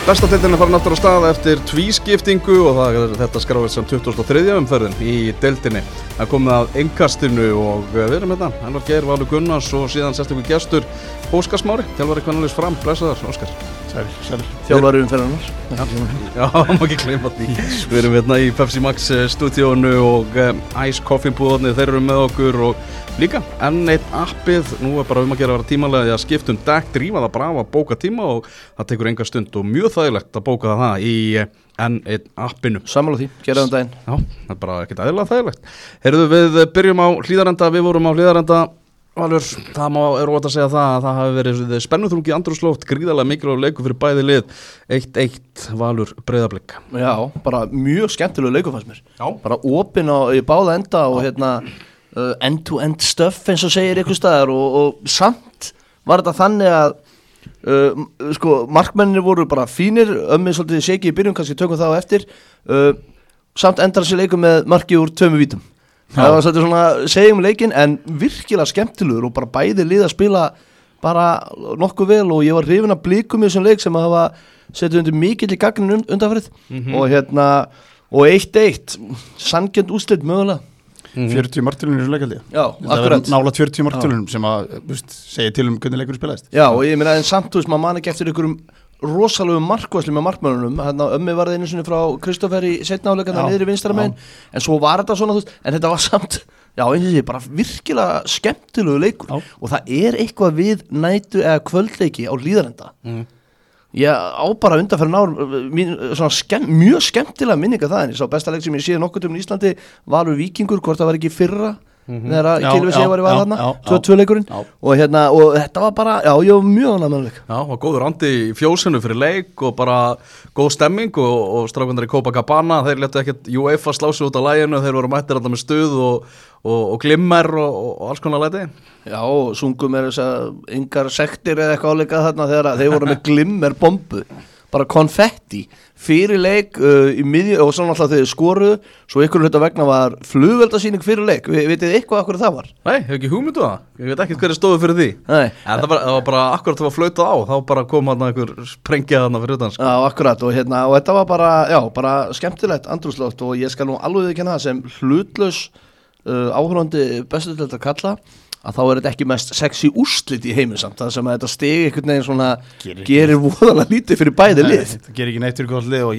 Besta deildin farin aftur á stað eftir tvískiptingu og það þetta skráist sem 23. umferðin í deildinni. Það komið að innkastinu og við erum hérna, Elvar Geir, Valur Gunnars og síðan sérstakur gestur Óskar Smári, þjálfari Kvennaliðs Fram. Blessaður, Óskar. Sæl. Þjálfari umferðarnar. Já, má ekki gleyma því. Við erum hérna í Pepsi Max stúdíónu og Ice Coffee búðarnir, þeir eru með okkur og líka N1 appið, nú bara að vera tímalega að skipta dekk, drífa það bara að bóka tíma og það tekur enga stund og mjög þægilegt að bóka það í N1 appinu. Sammála því, geraðum daginn. Já, það bara ekkert eðlilega þægilegt. Heyrðu, við byrjum á Hlíðarenda, við vorum á Hlíðarenda. Valur, það er óvægt að segja það að það hafi verið spennuþrungi andrúmsloft, gríðarlega mikilvægur leikur fyrir bæði lið, 1-1 Valur Breiðablik. Já, bara mjög skemmtilegur leikur fannst mér. Já. Bara opinn í báða enda og end-to-end stuff eins og segir ykkur staðar og samt var þetta þannig að markmennir voru bara fínir, svolítið shakey í byrjun, kannski tökum það á eftir, samt endar sér leikur með marki úr 2 vítum. Það var svolítið svona segjum leikinn en virkilega skemmtilegur og bara bæði lið að spila bara nokkuð vel og ég var hrifinn af Blikum í þessum leik sem að hafa setið undir mikill í gagninu undanfarið og 1-1 sanngjarnt úrslit mögulega. 40 marktilunir í þessu leikaldi. Já, akkurat. Nálægt 40 marktilunum sem að segja til hvernig leikur spilaðist. Já, og ég meina en samt maður man ekki eftir einhverjum rosalegum markvæslu með markmönnunum. Ömmi var það einu sinni frá Kristófer í seinna áleikana niður í vinstra megin, en svo var þetta svona, en þetta var samt, já, eins og sé, bara virkilega skemmtilegu leikur. Já. Og það eitthvað við nætu eða kvöldleiki á Hlíðarenda. Ég á bara undanferðin ár mjög skemmtilega minninga það, en ég sá besta leik sem ég séð nokkuð í Íslandi Valur Víkingur, hvort það var ekki fyrra þegar að Gylfi Sigvar var þarna 2-2 leikurinn og þetta var bara, já, ég var mjög ánægður með leik. Já, var góður andi í fjósinu fyrir leik og bara góð stemming og strákundar í Copacabana, þeir léttu ekkert UEFA slá sig út á laginu, þeir voru mættir alltaf með stuð og glimmer og alls konar læti. Já, og sungum þess að yngar sektir eða eitthvað áleikað þarna þegar þeir voru með glimmer bombu, bara konfetti fyrir leik í miðju og svo náttúrulega þegar skoruðu, svo ykkur hluta vegna var flugveldasýning fyrir leik. Vitið eitthvað akkur það var? Nei, hef ekki hugmyndu það. Ég veit ekkert hverju stóðu fyrir því. Nei. En það var bara akkurat það var flautað á, þá bara kom hann einhver sprengja þarna fyrir utan. Já, akkurat og og þetta var bara, já, bara skemmtilegt andrúmsloft og ég skal nú alveg viðurkenna það sem hlutlaus áhorfandi bestu til þetta kalla að þá þetta ekki mest sexy úrslit í heiminn samt, það sem að þetta stigi einhvern veginn svona gerir voðalega lítið fyrir bæði lið. Það gerir ekki neitt fyrir gott lið og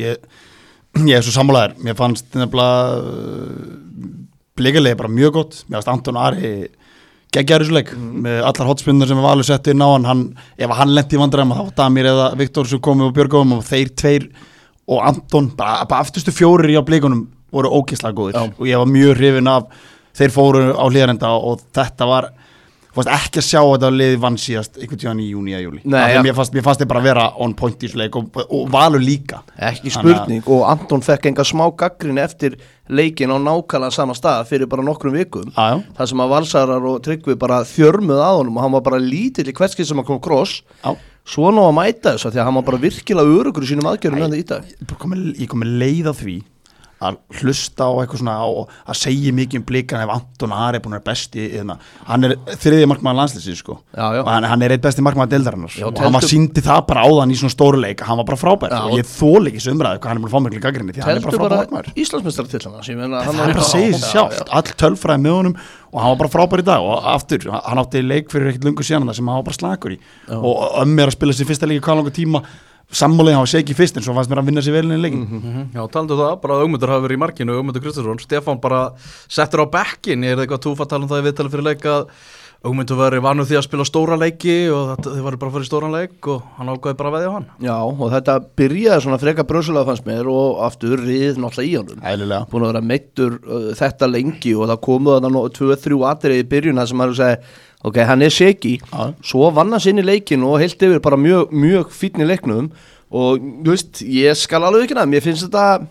ég svo sammálaður. Mér fannst nefnilega blikalið bara mjög gott. Mér fannst Anton Ari geggjaður í þessu leik með allar hotspinnar sem Valur setti inn á hann. Ef hann lenti í vandræðum þá var Damir eða Viktor sem komið og Björgum og þeir tveir og Anton, bara afturstu 4 í á blikunum voru ógeðslega góðir og ég var mjög hrifinn af þeir fóru á Hlíðarenda og þetta var ekki að sjá þetta liði vann síðast einhvern tíðan í júní eða júlí. Mér fannst þeir bara vera on point í þessu leik og Valur líka. Ekki spurning og Anton fekk enga smá gagnrýni eftir leikin á nákvæmlega sama stað fyrir bara nokkrum vikum. Það sem að Valsarar og Tryggvi bara þjörmuð að honum og hann var bara lítill í hvert skil sem að kom cross. Svona að mæta þessu því að hann var bara virkilega örugur í sínum aðgerðum í dag. Ég kom með leið á því að hlusta á eitthvað svona og að segja mikið Blikan ef Anton Ari búin að vera besti hann 3. markmaður landsliðsins sko. Og hann 1 besti markmaður deildarinnar og hann var sýndi það bara áðan í svona stóru leik hann var bara frábær og ég þoli ekki þessu umræðu hvað hann búin að fá miklu gagnrýni því hann bara frábær markmaður. Íslandsmeistaratitla það bara segir sér sjálft, all tölfræði með honum og hann var bara frábær í dag og aftur, hann átti leik fyrir ekkert lungu síðan sem hann var bara slakur í og að spila sér fyrsta leik í hvað langa tíma sammálega hann var sér ekki fyrst en svo fannst mér að vinna sér vel inn í leikin. Já, talandu það, bara Ögmundur hafi verið í markinu, Ögmundur Kristjánsson, Stefán bara settur á bekkin, það eitthvað túfa tala það í viðtali fyrir leik að Ögmundur verið vanur því að spila stóra leiki og þið varu bara að fara í stóran leik og hann ákvaði bara að veðja á hann. Já, og þetta byrjaði svona freka brösulega fannst mér og aftur rið náttúrulega í honum. Ælilega. Búin að vera meittur þetta lengi og það komu þarna 2-3 atriði í byrjun sem maður sagði ok, hann shaky, svo vann hann sinni leikin og heilt yfir bara mjög, mjög fínn í leiknum og þú veist, ég skal alveg ekki mér finnst þetta,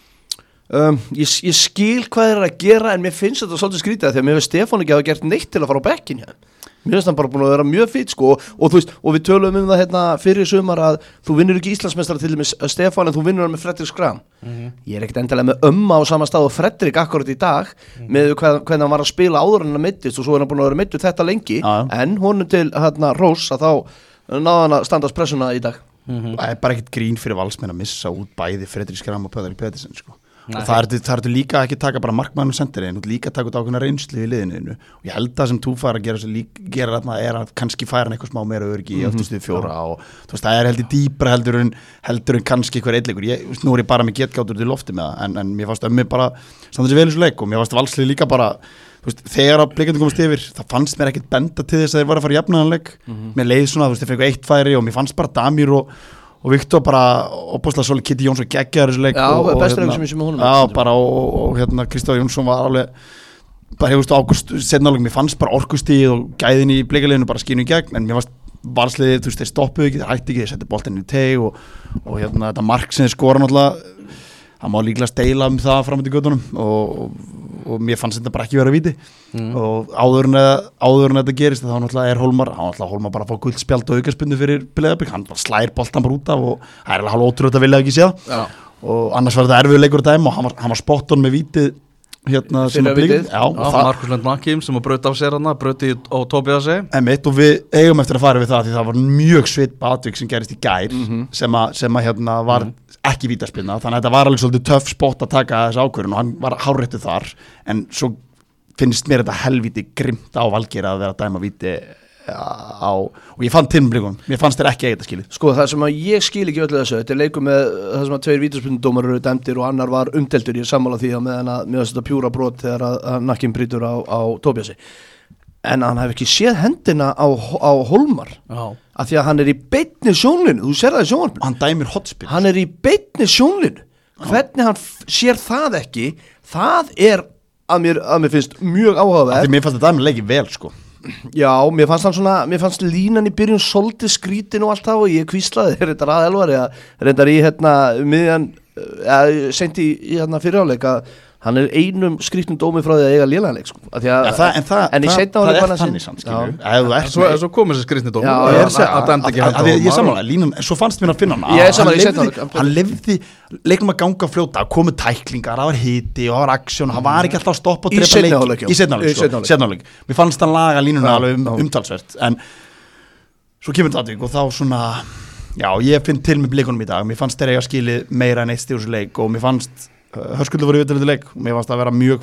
ég skil hvað að gera en mér finnst þetta svolítið skrítið því að mér finnst Stefán ekki hafa gert neitt til að fara á bekkin hér. Mér finnst hann bara búin að vera mjög fýtt sko og þú veist, og við tölum það hérna fyrir sumar að þú vinnur ekki Íslandsmeistara til með Stefán en þú vinnur hann með Fredrik Skram. Ég ekkert endilega með Ömma á sama stað og Fredrik akkurat í dag með hvernig hann var að spila áður en hann meiddist og svo hann búin að vera meiddur þetta lengi en honum til hérna Rós að þá náði hann að standast pressuna í dag. það bara ekkert grín fyrir Valsmenn að missa út bæði Fredrik Skram og Pöðarik Pedersen sko. Nei. Og það ertu líka ekki taka bara markmann og sendirinn, þú líka taka út ákveðna reynslu í liðinu og ég held að sem þú fara að gera þarna er að kannski færa hann eitthvað smá meira öryggi í öftustuði 4 og þú veist, það er heldur dýpra heldur en kannski eitthvað eitthleikur, nú er ég bara með getgátur til lofti með það, en mér fannst ömmi bara standa sér vel í svo leik og mér fannst Valslið líka bara, þú veist, þegar að Blikandi komast yfir, það fannst mér ekkert benda til þess að þeir var að fara jafnaðanleik, mér leið svona, þú veist, þeir fengu 1 færi og mér fannst bara Damir og Viktor bara opbúslega svolítið Kitty Jónsson geggjaður þessu leik og bestur sem ég sem með honum bara og Kristofur Jónsson var alveg bara hefust águst setnáleik, mér fannst bara orkustíð og gæðin í Blikaliðinu bara skínu í gegn en mér fannst Valsliðið, þú veist, þeir stoppuðu ekki, þeir hætti ekki, þeir setti boltinn í teg og þetta mark sem þeir skora náttúrulega, það má líklega steila það fram til göttunum og mér fannst þetta bara ekki vera víti og áður en þetta gerist þá náttúrulega er Hólmar bara að fá guldspjald og aukaspinnu fyrir Breiðablik, hann bara slær boltan bara út af og það er alveg hálf ótrúlega að vilja ekki sé það og annars var þetta erfiður leikur að dæma og hann var spotton með vítið sem að Blikið Markus Lund Makim sem að brauta af sér hana brauti á Tobiasi og við eigum eftir að fara við það því það var mjög svipað atvik sem gerist í gær sem að var ekki vítaspilna, þannig að þetta var alveg svolítið töff spott að taka þessu ákvörðun og hann var hárréttur þar, en svo finnst mér þetta helvíti grimt á Valgeir að vera að dæma víti og ég fann Blikum, mér fannst þér ekki þetta skilið. Sko það sem að ég skil ekki öllu þessu, þetta er leikur með það sem að 2 vítaspilnudómar eru dæmdir og annar var umdeltur, ég sammála því að meðan að mér þetta pjúra brot þegar að nakkinn brýtur á Tobiasi. En hann hef ekki séð hendina á Hólmar af því að hann er í beinni sjónlinu, þú sér það í sjónvarpinu, hann dæmir hotspil, hann er í beinni sjónlinu, hvernig hann sér það ekki, það er að mér finnst mjög áhugavert. Því mér fannst þetta dæmir leiki vel sko. Já, mér fannst línan í byrjun svolítið skrítin og allt það og ég kvíslaði reyndar að Elvari að reyndar í miðjan seint í fyriráleik að hann er einum skrítnum dómi frá því að eiga lélanleik sko. En í seinna það er þannig samt svo komið þessi skrítni dómi ég samanlega línan, svo fannst mér að finna hann lefði leiknum að ganga fljóta, komu tæklingar, það var hiti og það var aksjón, það var ekki alltaf að stoppa og drepa leik í seinna mér fannst hann laga línuna alveg umtalsvert en svo kemur þetta og þá svona já, ég finn til með Blikunum í dag, mér fannst þeir eiga skilið meira en 1 stig úr þessu leik og mér fannst Hörskuldur voru í vitali leik og mér fannst að vera mjög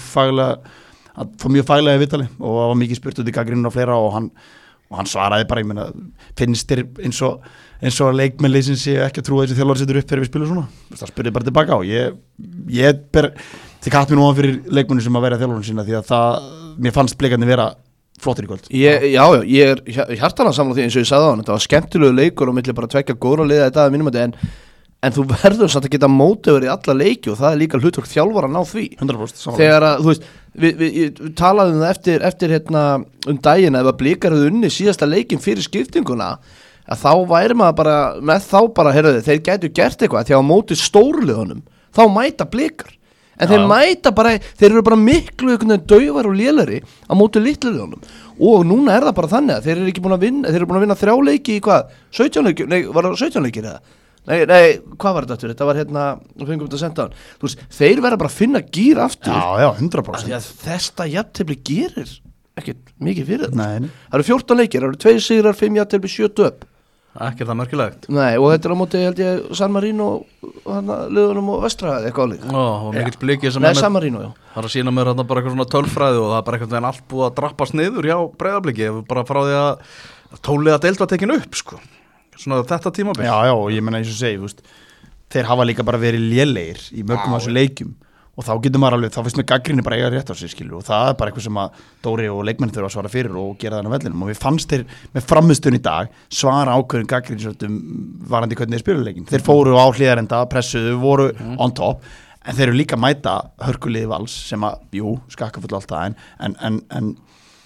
faglega í vitali og það var mikið spurt út í gagnrýninu og fleira og hann svaraði bara, ég meina, finnst þér eins og leikmennleysin sé ekki að trúa þessi þjálfari setur upp þegar við spilum svona, það spurði bara tilbaka og ég ber til katt mér nú fyrir leikmennu sem að vera þjálfarinn sína því að mér fannst Blikandi vera flottir í kvöld. Já, ég er hjartanlega sammála því eins og ég sagði á hann, þetta var skemmtilegu leikur og milli bara tvekja góðra liða þetta að mínum að en þú verður samt að geta mótiður í alla leiki og það er líka hlutverk þjálfara að ná því 100% þegar að, þú veist, við talaðum það eftir daginn ef að Blikar hefðu unni síðasta leikin fyrir skiptinguna að þá væri maður bara með þá bara, heyrðu þeir gætu gert eitthvað því að á móti stórliðunum þá mæta Blikar en þeir mæta bara, þeir eru bara miklu daufar og lélari á móti litliðunum og núna er það bara þannig að þeir eru ekki búin að vinna, þeir eru búin að vinna 3 leiki í hvað, 17 leiki, nei, var það 17 leikir eða? Nei, hvað var þetta aftur? Þetta var við fengum þetta að senda á hann. Þú veist, þeir verða bara að finna gír aftur. Já, 100%. Því að þetta jafntefli gerir ekkert mikið fyrir þetta. Nei. Það eru 14 leikir, það eru 2 sigrar, 5 jafntefli, 7 töp. Ekki það merkilegt. Nei, og þetta er á móti, held ég, San Marino liðunum og Vestra eitthvað álík. Og mikill Bliki sem Nei, San Marino, já. Það er að sína mér bara eitthvað svona tölfræði og það er bara eitthvað allt búið að drappast niður hjá Breiðabliki bara frá því að tólið að deild var tekin upp, sko. Svona þetta tímabil. Já, og ég menna eins og segi, þeir hafa líka bara verið lélegir í mörgum af þessu leikjum og þá getur maður alveg, þá finnst mér gagnrýni bara eiga rétt á sig skilur og það er bara eitthvað sem að Dóri og leikmenn þurfa að svara fyrir og gera það á vellinum og við fannst þeir með frammistöðun í dag svara ákveðin gagnrýnisvöldum varandi hvernig þeir spiluleikin. Þeir fóru á hliðarenda, pressuðu, voru on top en þeir eru líka að mæta hörkuliði Vals sem að, skakkafull allt það en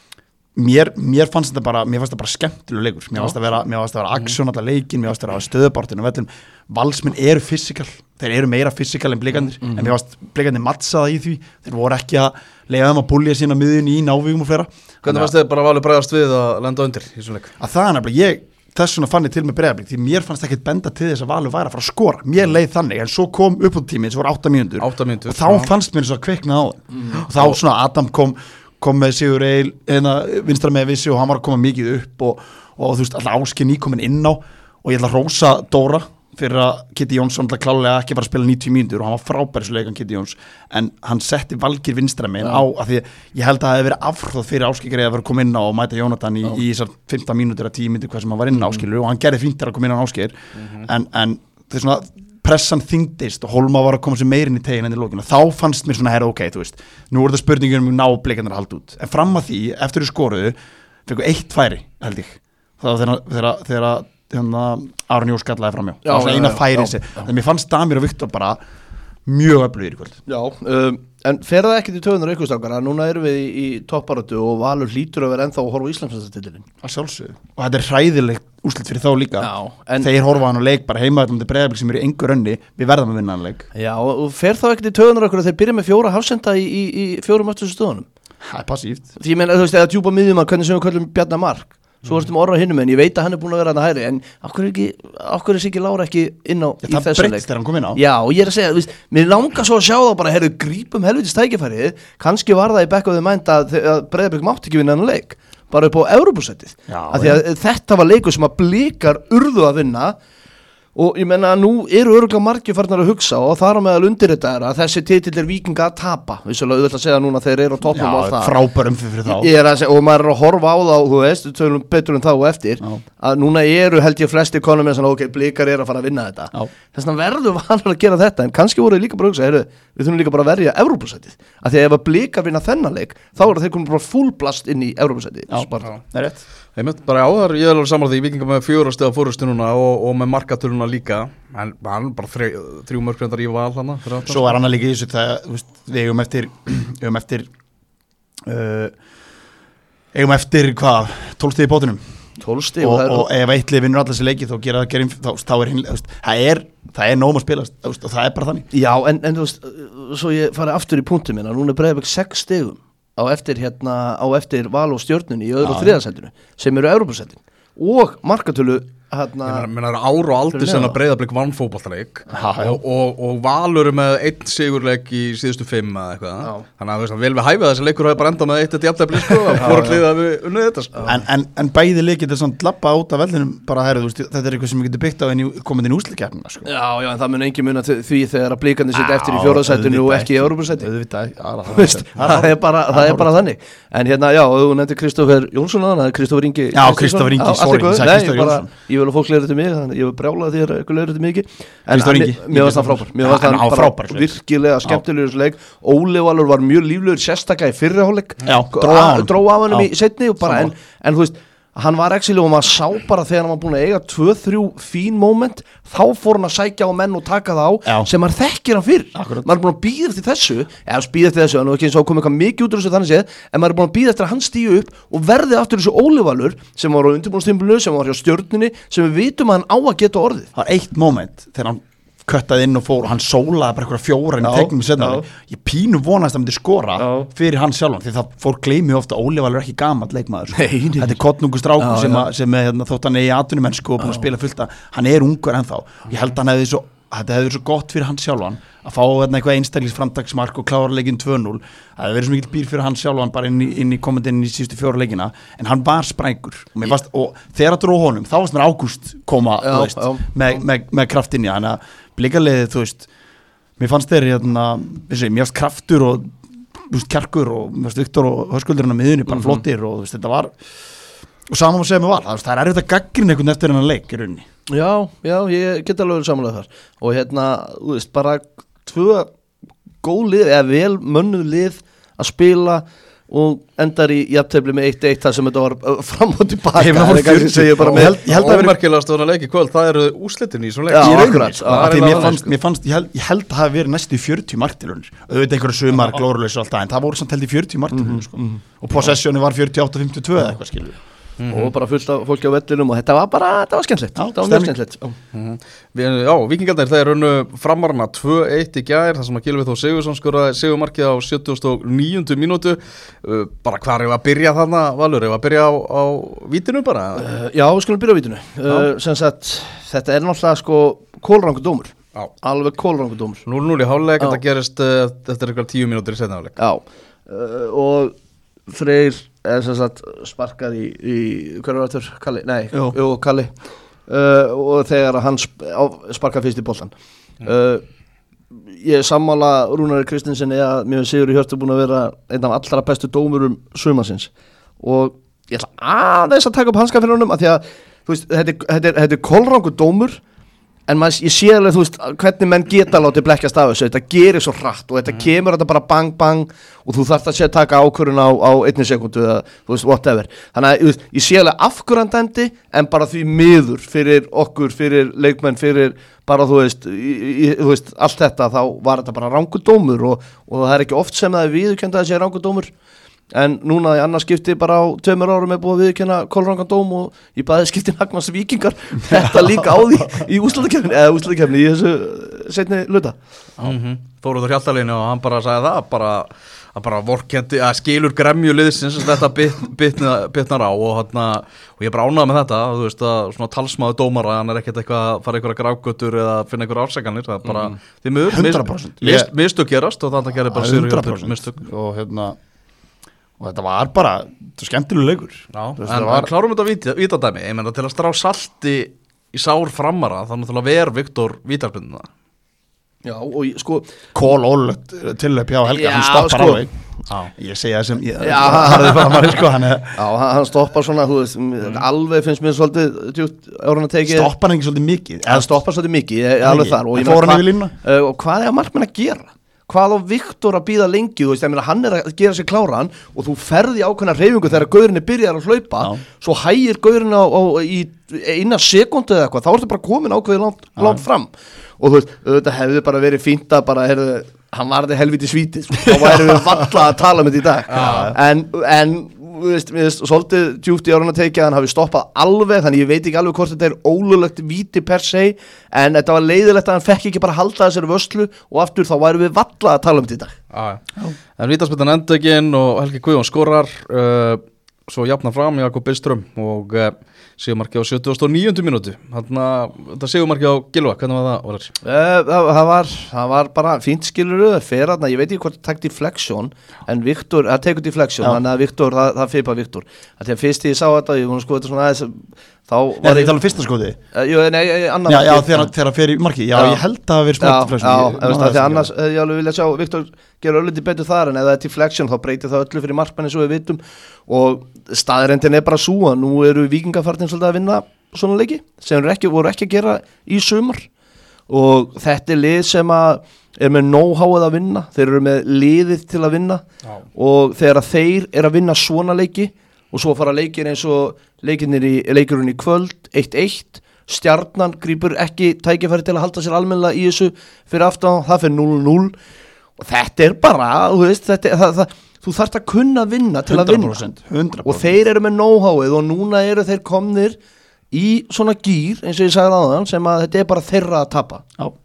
mér fannst það bara skemmtilegur leikur, mér fannst það vera aksjón allar leikin, mér fannst það vera stöðubartinu og vellum, Valsmenn eru fysikal þeir eru meira fysikal en Blikandir en mér fannst Blikandir mattsaða í því þeir voru ekki að leiða þeim að púlja sína miðun í návígum og fleira. Hvernig fannst þið bara valið bregðast við að lenda undir í svona leik? Að það er nefnilega, þess vegna fann ég til með Breiðablik því mér fannst ekkert benda til þess að Valur væri að fara að skora, mér leið þannig en svo kom uppbótartíminn sem voru 8 mínútur og þá fannst mér svo að kveikna á og þá svona Adam kom með Sigur Eil vinstra með vissi og hann var að koma mikið upp og þú veist alltaf Áskir nýkomin inn á og og ég ætla að hrósa Dóra fyrir að Kitty Jóns klálega ekki bara að spila 90 mínútur og hann var frábær svo leikan Kitty Jóns en hann setti Valgeir vinstra megin á að því ég held að það hefði verið afhróð fyrir Ásgeir að vera að koma inn á og mæta Jónatan í þessar 15 mínútur að 10 mínútur hvað sem hann var inn á Ásgeir og hann gerði fínt að koma inn á Ásgeir en það er svona pressan þyngdist og Hólma var að koma sér meirinn í tegin enn í lókinu þá fannst mér svona ok, þú veist nú er það spurningum ná Blikarnir að halda út en fram að því, eftir þau skoruðu fengu 1 færi, held ég það var þegar Aron Jó skallaði framjá það var svona eina færi þannig mér fannst Damir og Viktor bara mjög öflugir í kvöld Já, en fer það ekkert í töðunar aukvistangara núna erum við í toppbaráttu og Valur hlýtur að vera ennþá að horfa á Íslandsmeistaratitilinn að sjálfsögðu og þetta er hræðilegt úrslit fyrir þá líka en þeir horfa hann á leik bara heima þetta Breiðablik sem eru í engu rönni við verðum að vinna hann leik Já, og fer þá ekkert í töðunar okkur að þeir byrja með 4 hafsenda í 4 öttustu stöðunum Það er passíft Því ég meina, þú veist, eða djúpa miðjumann hvernig sem við köllum Bjarna Mark Svo varstum orra hinnum en ég veit að hann er búin að vera þarna hægri en okkur er Siggi Lára ekki inn á í þessu leik. Það breytist þegar hann kom inn á. Já, og ég er að segja, þú veist, mér langar svo að sjá þá bara, grípum helvitis tækifærið, kannski var það í back of the mind að Breiðablik mátti ekki vinna þennan leik, bara upp á Evrópusettið. Af því að þetta var leikur sem að Blikar urðu að vinna og ég menna að nú eru örugglega margir farnar að hugsa og þar á meðal undirritaðir að þessi titill er Víkinga að tapa vissulega auðvitað að segja núna þeir eru á toppnum og það frábær fyrir þá ég er að segja, og maður er að horfa á þá þú veist, tölum betur en þá og eftir að núna eru held ég flesti konum með svona ok, Blikar er að fara að vinna þetta þess vegna verður Valur að gera þetta en kannski voru líka bara að hugsa, við þurfum líka bara að verja Evrópusætið, af því að ef að Blikar vinna þennan leik, þá er þeir komin bara full blast inn í Evrópusætið bara áðar, ég er alveg saman því Víkingar með 4 stiga fórustu núna og með markatöluna líka en hann bara 3 mörkrendar í Val hana svo er hann að líka í þessu það við eigum eftir hvað 12 stig í bótunum 12 stig og ef eittlið vinnur allir þessi leiki þá er það er nóg að spilast og það er bara þannig já en þú veist svo ég fari aftur í punktum minna núna er Breiðablik 6 stigum á eftir Val og Stjörnunni í öðru og þriðasætinu sem eru Evrópusætin og markatölu Mér er ár og aldur sem að Breiðablik vann fótboltaleik og Valur með 1 sigurleik í síðustu 5 eða eitthvað þannig að vel við hæfið þessi leikur hafi bara endað með 1 jafntefli fórhaldliða við unnið þetta en bæði leikir þetta svona lappa át af vellinum bara þetta er eitthvað sem við getum byggt á komandi í úrslitakeppnina Já, en það mun engin muna því þegar að Blikarnir sitja eftir í 4. sætinu og ekki í Evrópusæti það er bara þannig en hérna, já, þú nefndir Kristófer Jónsson Kristófer Ingi ég vil að fólk leiður þetta mig þannig ég vil brjála því að eitthvað leiður þetta mig en mér varst það frábær mér varst það bara virkilega skemmtilegur leik Óli Valur var mjög líflegur sérstaklega í fyrri hálfleik dró af hann í seinni og bara en þú veist hann var actually og maður sá bara þegar hann var búin að eiga 2-3 fín moment þá fór hann að sækja á menn og taka þá sem maður þekkir hann fyrr maður er búin að bíða eftir þessu en ekki eins og komið eitthvað mikið út úr þessu þannig séð en maður er búin að bíða eftir að hann stíu upp og verði aftur þessu Óli Valur sem var á undirbúinnstímabilinu sem var hjá Stjörnunni sem við vitum að hann á að geta orðið það var eitt moment þegar hann köttaði inn og fór og hann sólaði bara eitthvað 4 í tegnum setna ég pínu vonast að hann myndi skora fyrir hann sjálfan því það fór gleymi ofta Óli Valur ekki gamall leikmaður þetta er kottnungur strákur sem er þótt hann er í atvinnumennsku og búin að spila fullt hann er ungur ennþá ég held að þetta hefði svo gott fyrir hann sjálfan að fá eitthvað einstaklingsframtaksmark og klára leikinn 2-0 það hefði verið svo mikil býr fyrir hann sjálfan bara inn í komandinn í síðustu 4 leikina en hann var sprækur og þegar að dró honum þá varst mér Ágúst koma með kraftinni þannig að Blikarliðið, þú veist, mér fannst þeir mér fannst kraftur og kjarkur og mér fannst Viktor og Höskuldurinn á miðunni bara flottir og þetta var og saman að segja með Val, það er erfitt að gagnrýna einhvern eftir hennar leik í rauninni Já, ég get alveg samanlega þar og þú veist, bara 2 góð lið eða vel mönnuð lið að spila og endar í jafntefli með 1-1 þar sem þetta var fram og tilbaka ég held að ómerkilegast að leiki kvöld það eru úrslitin í svona leik ég held að það hafi verið næstu 40 marktilunir auðvitað einhverju sumar glórulaus og allt það en það voru samt held í 40 marktilunir og possessioni var 48-52 eða eitthvað skilur og bara fullt af fólki á vellinum og þetta var skemmtilegt þetta var mjög skemmtilegt Víkingarnir þeir runnu framarna 2-1 í gær þar sem að Gylfi Þór Sigurðsson skoraði sigurmarkið á 79. mínútu bara hvar er að byrja þarna Valur, er að byrja á vítinu bara? Já, við skulum byrja á vítinu sem sagt, þetta er náttúrulega sko kólrangudómur alveg kólrangudómur 0-0 í hálfleik, þetta gerist eftir eitthvað 10 mínútur í seinni hálfleik og Freyr sparkar í hver var þetta? Kalli? Nei, Kalli og þegar hann sparkar fyrst í boltan ég sammála Rúnari Kristensen að mér Sigur Hjörtur búin að vera einn af allra bestu dómurum sumarsins og ég ætla aðeins að taka upp hanskan fyrir honum að því að þú veist, þetta er kolrangur dómur en ég sé alveg þú veist hvernig menn geta látið blekkjast af þessu, þetta gerir svo hratt og þetta kemur þetta bara bang bang og þú þarft að taka ákvörðun á 1 sekúndu eða þú veist whatever, þannig að ég sé alveg af hverju hann dæmdi en bara því miður fyrir okkur, fyrir leikmenn, fyrir bara þú veist allt þetta, þá var þetta bara rangur dómur og það er ekki oft sem það er viðurkennt að það sé rangur dómur en núna í annars skipti bara á 2 árum er búið að viðurkenna kolrangan dóm og í bæði skipti Nagnars Víkingar þetta líka á því í úrslitakeppni í þessu seinni hluta Þóruður Hjaltalínu og hann bara sagði það bara vorkendi að skilur gremju liðsins sem þetta bitnar á og ég bara ánægði með þetta þú veist að svona talsmaður dómara hann er ekkert eitthvað að fara einhverja grágötur eða finna einhverja afsakanir, það er bara því miður 100% mistök gerast og þetta gerir bara Sigur Hjörtur mistök og þetta var bara skemmtilegur leikur. En klárum þetta vítadæmi, ég meina til að strá salti í sár framara þannig að ver Viktor vítalbundina. Já og sko Kól ólögt tillöp hjá Helga, hann stoppar alveg. Ég segja það sem harðið bara maður sko hann stoppar svona þú veist alveg finnst mér svolítið djúpt árun að tekið. Stoppar hann ekki svolítið mikið? Hann stoppar svolítið mikið, alveg þar og fór hann yfir línuna? Og hvað er markmenn að gera? Hvað á Viktor að býða lengi, þú veist, ég meina hann er að gera sig kláran og þú ferði ákveðna hreyfingu þegar gaurinn byrjar að hlaupa, svo hægir gaurinn í 1 sekúndu eða eitthvað, þá ertu bara komin ákveðið langt fram og þú veist, þetta hefði bara verið fínt að bara, hann var þetta helviti svítið, þá væri við valla að tala með þetta í dag, en þú veist, svolítið djúpt í árun að tekja, hann hafi stoppað alveg, þannig ég veit ekki alveg hvort þetta er ólöglegt víti per se, en þetta var leiðilegt að hann fekk ekki bara halda þessari vörslu og aftur þá væri við valla að tala um þetta í dag. En vítaspyrnan endurinn og Helgi Guðjón skorar, svo jafnar fram Jakob Billström og sigurmarki á 79. mínútu. Þetta sigurmarki á Gylfa, hvernig var það? Það var bara fínt skilur fyrir þarna, ég veit ekki hvort það tekti deflection en Viktor, það tekur deflection þannig að Viktor, það feipa Viktor þegar fyrst ég sá þetta, ég vona sko þetta svona aðeins þá var ég tala um fyrsta skoti? Annars Já, þegar fyrir marki, ég held að það hafi verið smá deflection þegar annars, ég alveg vilja sjá Viktor gera ölliti betur þar en ef það er deflection þá breytir það öllu fyrir markmanni svo við vitum og staðrendin er bara svo að nú eru Víkingafarnir svolítið að vinna svona leiki sem voru ekki að gera í sumar og þetta er lið sem er með know-howið að vinna, þeir eru með liðið til að vinna og þegar þeir eru að vinna svona leiki og svo fara leikir eins og leikurinn í kvöld 1-1, Stjarnan grípur ekki tækifæri til að halda sér almennilega í þessu fyrir aftan, það fyrir 0-0 og þetta er bara, þú veist þú þarft að kunna vinna til að vinna 100%. Og þeir eru með know-howið og núna eru þeir komnir í svona gýr eins og ég sagði áðan sem að þetta er bara þeirra að tapa.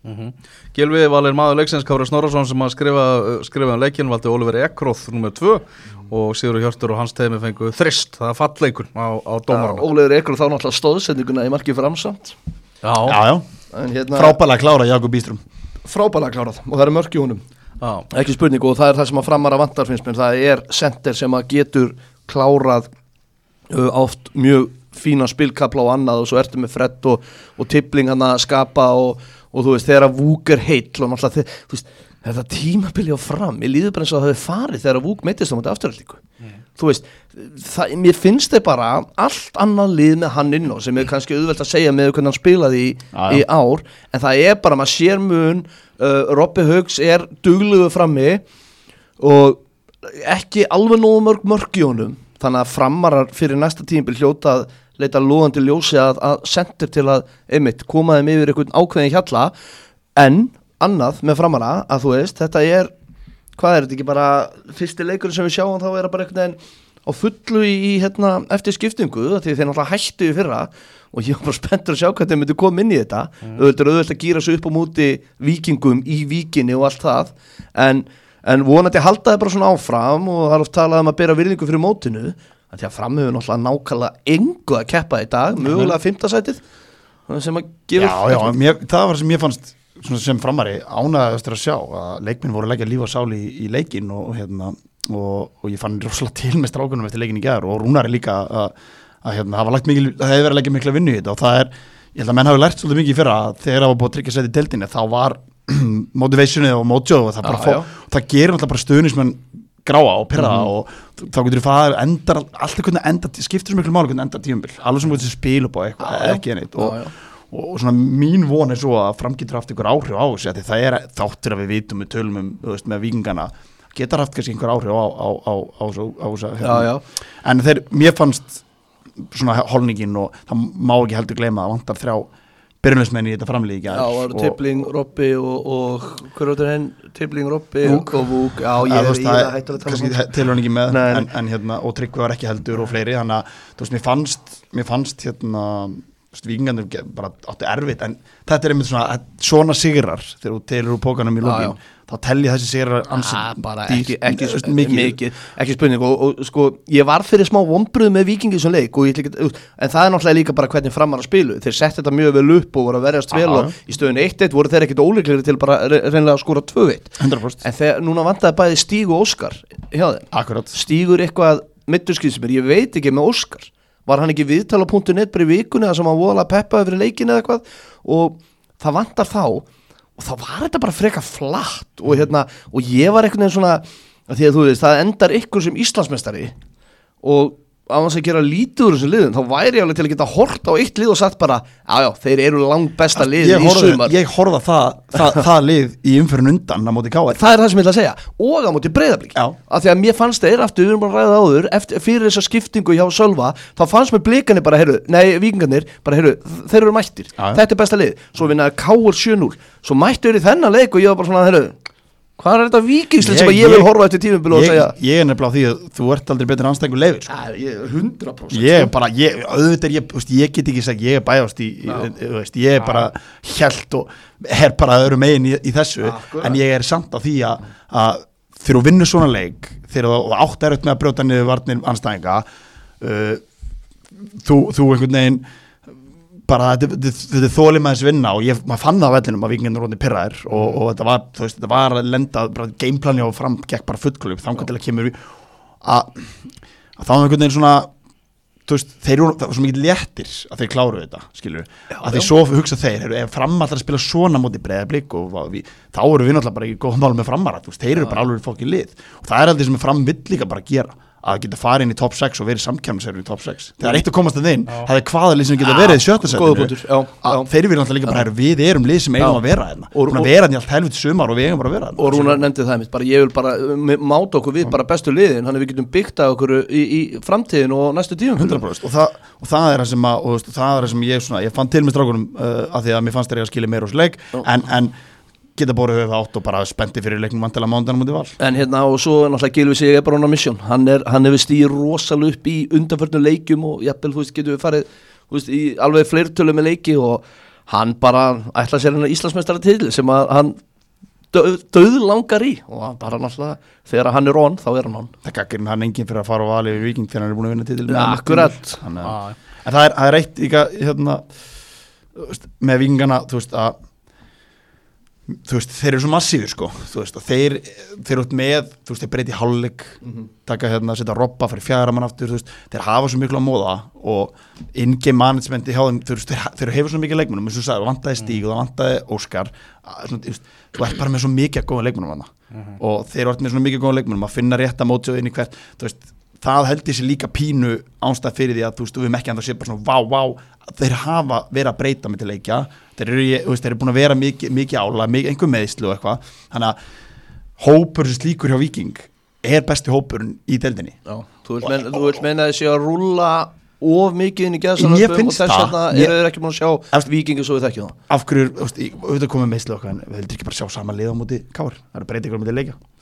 Gylfi valið maður leiksins Kári Snorrason sem að skrifa leikinn valdi Oliver Ekroth nr. 2 og Sigurður Hjörtur og hans teymi fengu þrist, það er fallleikur á dómarana. Oliver Ekroth þá náttúrulega stóðsendinguna í marki framsamt. Já. Frábælega klára Jakob Billström. Frábælega klárað og það er mörk í honum. Ekki spurning og það er það sem að framara vantar finnst mér, það er center sem að getur klárað oft mjög fína spilkapla og annað og svo ertu með Fred og Tippling hann að skapa og þú veist þegar að Vúk er heill og náttúrulega þú veist þetta tímabili á fram, ég líður bara eins og það hefur farið þegar að Vúk meittist á móti Aftureldingu þú veist, mér finnst þeir bara allt annað lið með hann inn á sem er kannski auðvelt að segja með hvernig hann spilaði í ár, en það er bara maður sér mun, Robby Haugs er duglegur frammi og ekki alveg nógu mörg í honum, þannig að framarar fyrir næsta tímabil hljóta að leita loðandi ljósi að sendir til að koma þeim yfir einhvern ákveðin hjalla, en annað með framara að þú veist, þetta er hvað er þetta ekki bara fyrsti leikur sem við sjáum þá er það bara einhvern veginn á fullu í eftir skiptingu því þeir náttúrulega hættu í fyrra og ég var bara spenntur að sjá hvað þeir myndu koma inn í þetta auðvitað að gíra sig upp á móti Víkingum í Víkinni og allt það en vonandi halda þeir bara svona áfram og það er oft talað um að bera virðingu fyrir mótinu því að fram hefur náttúrulega nákvæmlega engu að keppa í dag, mögulega 5. sætið sem að gefa það var sem ég fannst sem framari ánægðastur að sjá að leikmenn voru að leggja líf og sál í leikinn og ég fann rosalega til með strákunum eftir leikinn í gær og Rúnari líka að það hefði verið að leggja mikla vinnu í þetta og það er, ég held að menn hafi lært svolítið mikið í fyrra að þegar það var búið að tryggja sæti í deildinni þá var motivationið og mojoð og það bara það gerir alltaf bara stuðnismenn gráa og pirraða og þá getur þú farið endar alltaf hvernig enda skiptir svo miklu máli hvernig enda tímabil alveg sem getur spil upp á eitthvað ekki neitt og svona mín von svo að fram getur haft einhver áhrif á þessu því það þáttur að við vitum við tölum með víkingana getur haft kannski einhver áhrif á þessu en mér fannst svona holningin og það má ekki heldur gleyma að vantar 3 byrjunarsmenn í þetta framlíki Já, það eru Tippling, Robby og hver áttur henn? Tippling, Robby og Vúk Já, ég hættur að tala kannski tilur hann ekki með en og Tryggvi var ekki heldur og fleiri þannig að þú veist, mér fannst víkingarnir bara áttu erfitt en þetta einmitt svona sigrar þegar þú telur úr pókanum í lokin þá telli þessi sigrar bara ekki spurning og sko ég var fyrir smá vonbrigði með Víkingi sem leik en það náttúrulega líka bara hvernig framar að spilu þeir setti þetta mjög vel upp og voru að verjast vel og í stöðunni 1-1 voru þeir ekkit ólíklegri til bara reynilega að skora 2-1 100% en þegar núna vantaði bæði Stíg og Óskar hjá þeim Akkurat Stígur eitthvað mitturskið sem ég veit ekki með Óskar var hann ekki viðtala á .net bara í vikunni þar sem hann voðalega peppaði fyrir leikinu eða eitthvað og það vantar þá og þá var þetta bara freka flatt og og ég var einhvern veginn svona því að þú veist, það endar ykkur sem Íslandsmeistari og á þess að gera lítið úr þessum liðum þá væri ég alveg til að geta hort á eitt lið og sagt bara, já, þeir eru langt besta lið í sumar. Ég horfða það lið í umferðin undan á móti KR. Það það sem ég ætla að segja og á móti Breiðablik. Af því að mér fannst þeir aftur, við erum bara ræðið áður fyrir þessa skiptingu hjá Sölva, þá fannst mér Blikarnir bara, Víkingarnir bara, þeir eru mættir. Þetta besta lið. Svo vinnaði KR 7-0. Svo mættu í þennan leik og ég var bara svona, hvað þetta Víkingslið sem ég vil horfa eftir tímabil og segja ég nefnilega á því að þú ert aldrei betur anstæðingur Leifur 100% ég get ekki sagt ég bæjast ég bara hjælt og bara öðru megin í þessu en ég samt á því að þegar þú vinnur svona leik þegar þú átt erut með að brjóta niður varnir anstæðinga þú einhvern veginn bara þetta þolinmæðis vinna og maður fann það á vellinum að Víkingarnir orðnir pirraðir og þetta var að lenda bara gameplani og fram gekk bara fullklub þangar til að kemur að þá einhvern veginn svona þeir eru svo mikið léttir að þeir kláru þetta skilur að því svo hugsa þeir ef Fram allar að spila svona móti Breiðablik og þá eru við náttúrulega bara í góðum málum með Framara þeir eru bara alveg fólki lið og það aldrei sem Fram vill líka bara gera að geta farið inn í top 6 og verið samkjæmnisherfur í top 6 þegar eitt að komast að þeim það hvaða lið sem geta verið í 7. setinu þeir eru náttúrulega líka bara við erum lið sem eigum að vera hérna og vera hérna í allt helviti sumar og við eigum bara að vera hérna og Rúnar nefndi það mitt ég vil bara máta okkur við bara bestu liðin þannig við getum byggt að okkur í framtíðin og næstu tíum 100% og það er það sem ég fann til með strákunum af því að mér fannst þeir að skilja meira úr leik en geta borðið höfuð átt og bara spendi fyrir leiknum vantilega mándanum mútið Val. En og svo náttúrulega Gylfi sig bara on a mission. Hann hefur stíð rosalega upp í undanförnum leikjum og jafnvel, getur við farið í alveg fleirtölu með leiki og hann bara ætla sér hennar Íslandsmeistaratitil sem að hann döðlangar í og hann bara náttúrulega þegar hann on, þá hann on. Það gaggir hann enginn fyrir að fara á Val yfir Víking þegar hann búin að vinna titil. Akkurat. En það er eitt líka með Víkingana, þeir eru svo massífur sko þeir út með þeir breyti hálfleik taka setja Robba fyrir 4 mann aftur þeir hafa svo miklu að móða og in-game managementi hjá þeim þeir hefur svo mikið leikmennum eins og sagði vantaði Stíg og það vantaði Óskar þú ert bara með svo mikið góða leikmennum og þeir eru með svo mikið góða leikmennum að finna rétta mótsjóð inn í hvert það held ég sér líka pínu ánstæð fyrir því að við erum ekki að það sé bara svona vá þeir hafa verið að breyta með til leikja þeir eru búin að vera mikið ála einhver meðslu og eitthvað þannig að hópur sem slíkur hjá Víking er besti hópurinn í deildinni þú vilt meina þessi að rúlla of mikið inn í geðsalöpum og þess vegna eru þeir ekki búin að sjá Víkingi svo við þekkjum það af hverju, auðvitað komið meðslu okkar en við heldur ekki bara sjá sama lið á móti KR það eru breytingar á móti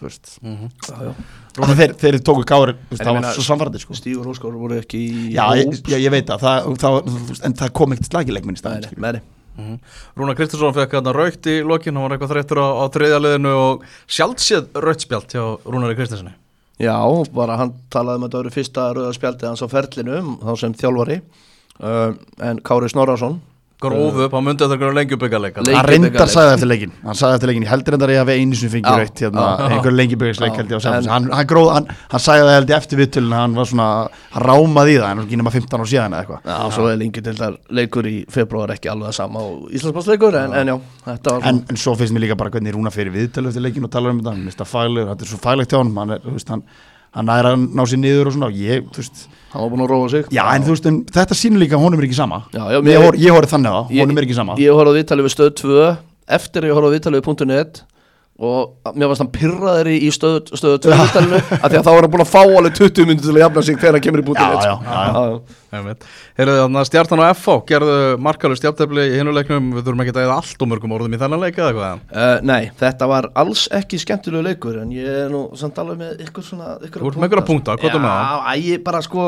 leikja þeir tóku KR það var svo samvarandi sko. Stíg og Óskar voru ekki í ég veit en það kom ekkert slagileikminn í staðinn Rúnar Kristinsson fekk rautt í lokin hann var eitthvað þreyttur á 3. liðinu og sjálfséð rautt spjald hjá Rúnari Kristinssoni Já, bara hann talaði að það eru fyrsta rauða spjaldið hans á ferlinu þá sem þjálfari en Kári Snorrason Grófu upp, hann myndi þetta einhverju lengjubikarleik Hann reyndar sagði eftir leikin ég heldur reyndar ég hafi einu sem fengið rautt einhverju lengjubikarsleik held ég á Selfossi hann sagði það held ég eftir viðtölun hann var svona, hann rámaði í það en ekki nema 15 ára síðan eða eitthvað Já, svo lengjutildar-leikur í febrúar ekki alveg það sama og Íslandsbandsleikur en já, þetta var en svo finnst mér líka bara hvernig Rúna fyrir viðtölu eftir leikin og talar þetta, hann finnst það faglegur þetta svo faglegt hjá honum, hann er að ná sér niður og svona, hann var búin að róa sig Já, en þetta sýnir líka að honum er ekki sama Já, ég horfði þannig á, honum er ekki sama Ég horfði á viðtalið við Stöð 2 eftir ég horfði á viðtalið við .net og mér varst hann pirraður í Stöð 2 viðtalinu af því að þá var hann búin að fá alveg 20 minnir til að jafna sig þegar hann kemur í .net Heyrðu þannig að Stjarnan og FH gerðu markalust jafntefli í hinuleiknum við þurfum ekki að eða allt og mörgum orðum í þennan leik eða hvað Nei, þetta var alls ekki skemmtilegu leikur en ég er nú samt alveg með ykkur svona Þú ert með einhverja punkta, hvað er með það? Já, ég bara sko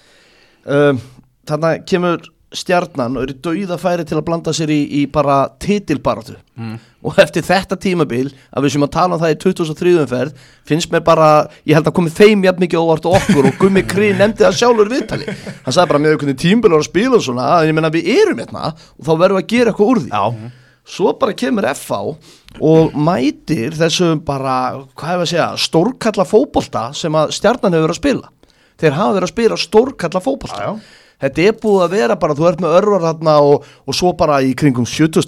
þarna kemur Stjarnan og eru dauðafæri til að blanda sér í bara titilbaráttu og eftir þetta tímabil að við sem að tala um það í 2003 umferð finnst mér bara, ég held að komi þeim jafn mikið óvart og okkur og Gummi Kri nefndi það sjálfur viðtali, hann sagði bara með einhvern tímabil að spila og svona, ég meina við erum hérna og þá verðum við að gera eitthvað úr því svo bara kemur FH og mætir þessum bara, hvað hefur að segja stórkalla fótbolta sem að Stjarnan hefur verið að spila þeir hafa verið að spila stórkalla fótbolta Þetta er búið að vera bara, þú ert með örvar þarna og svo bara í kringum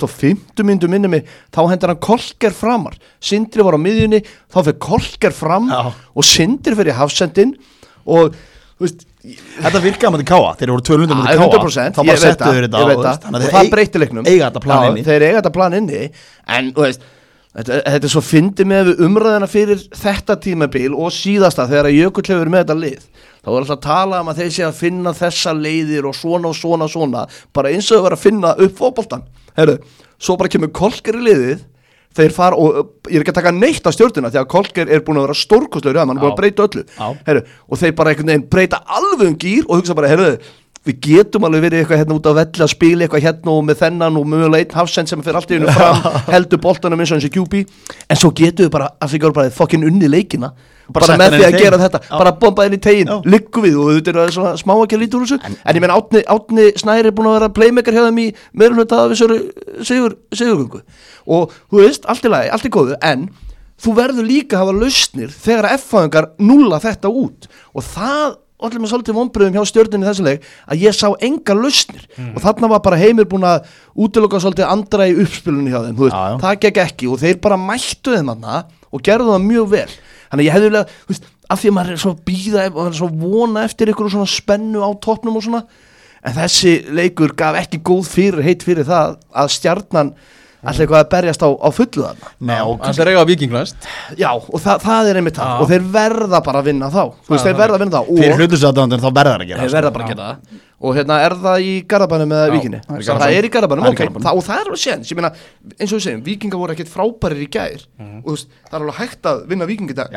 75 myndum minni mig, þá hendur hann Kolker framar. Sindri var á miðjunni, þá fyrir Kolker fram og Sindri fyrir hafsendin og, þú veist... Þetta virkaði með Káa, þeir voru 200 með Káa. 100%, þá bara settu þeir þetta og það breytir leiknum. Eiga þetta plan inni. Þeir eiga þetta plan inni, en, þú veist, þetta er svo fyndið með umræðina fyrir þetta tímabil og síðasta þegar Jökull hefur með þetta lið. Þá er alltaf að tala um að þeir sé að finna þessa leiðir og svona bara eins og þau verður að finna upp fótboltan Herru, svo bara kemur Kolker í liðið þeir fara og ég er ekki að taka neitt á Stjörnuna því að Kolker er búin að vera stórkostlegur hann er búin að breyta öllu Herru, og þeir bara einhvern veginn breyta alveg gír og hugsa bara, herru, við getum alveg verið eitthvað hérna út á velli að spila eitthvað hérna og með þennan og mögulega einn hafsend sem fyrir allt í einu fram heldur boltanum eins og hans í QB en svo getum við bara að fyrir bara fokkin unni leikina bara með því að gera þetta bara bomba inn í tegin, liggum við og þetta er svona smá ekki að líta úr þessu en ég meina Átni Snæri er búin að vera playmaker hjá þeim í meðlunum af þessari sigurgöngu og þú veist, allt í lagi, allt í góðu en þú verður líka að hafa lausnir þegar F-fáingar nulla þetta út og það allir með svolítið vonbrigðum hjá Stjörnunni þessu leik að ég sá enga lausnir og þarna var bara Heimir búin að útiloka svolítið andra í uppspilunni hjá þeim, þú veist, það gekk ekki og þeir bara mættu þeim þarna og gerðu það mjög vel þannig að ég hefði viljað, þú veist, af því að maður er svo býða og er svo vona eftir ykkur svona spennu á toppnum og svona en þessi leikur gaf ekki góð fyrir það að Stjarnan alltaf eitthvað að berjast á fullu þarna Það er eiga Víking næst Já, og það er einmitt það og þeir verða bara að vinna þá þú veist, þeir verða að vinna þá Fyrir hlutusaðdæmandir þá verða það að gera Þeir verða bara að gera það og hérna er það í Garðabænum eða Víkinni það er í Garðabænum, ok, og það er alveg séns ég meina, eins og við segjum, Víkingar voru ekkert frábærir í gær og þú veist, það er alveg hægt að vinna Víking í dag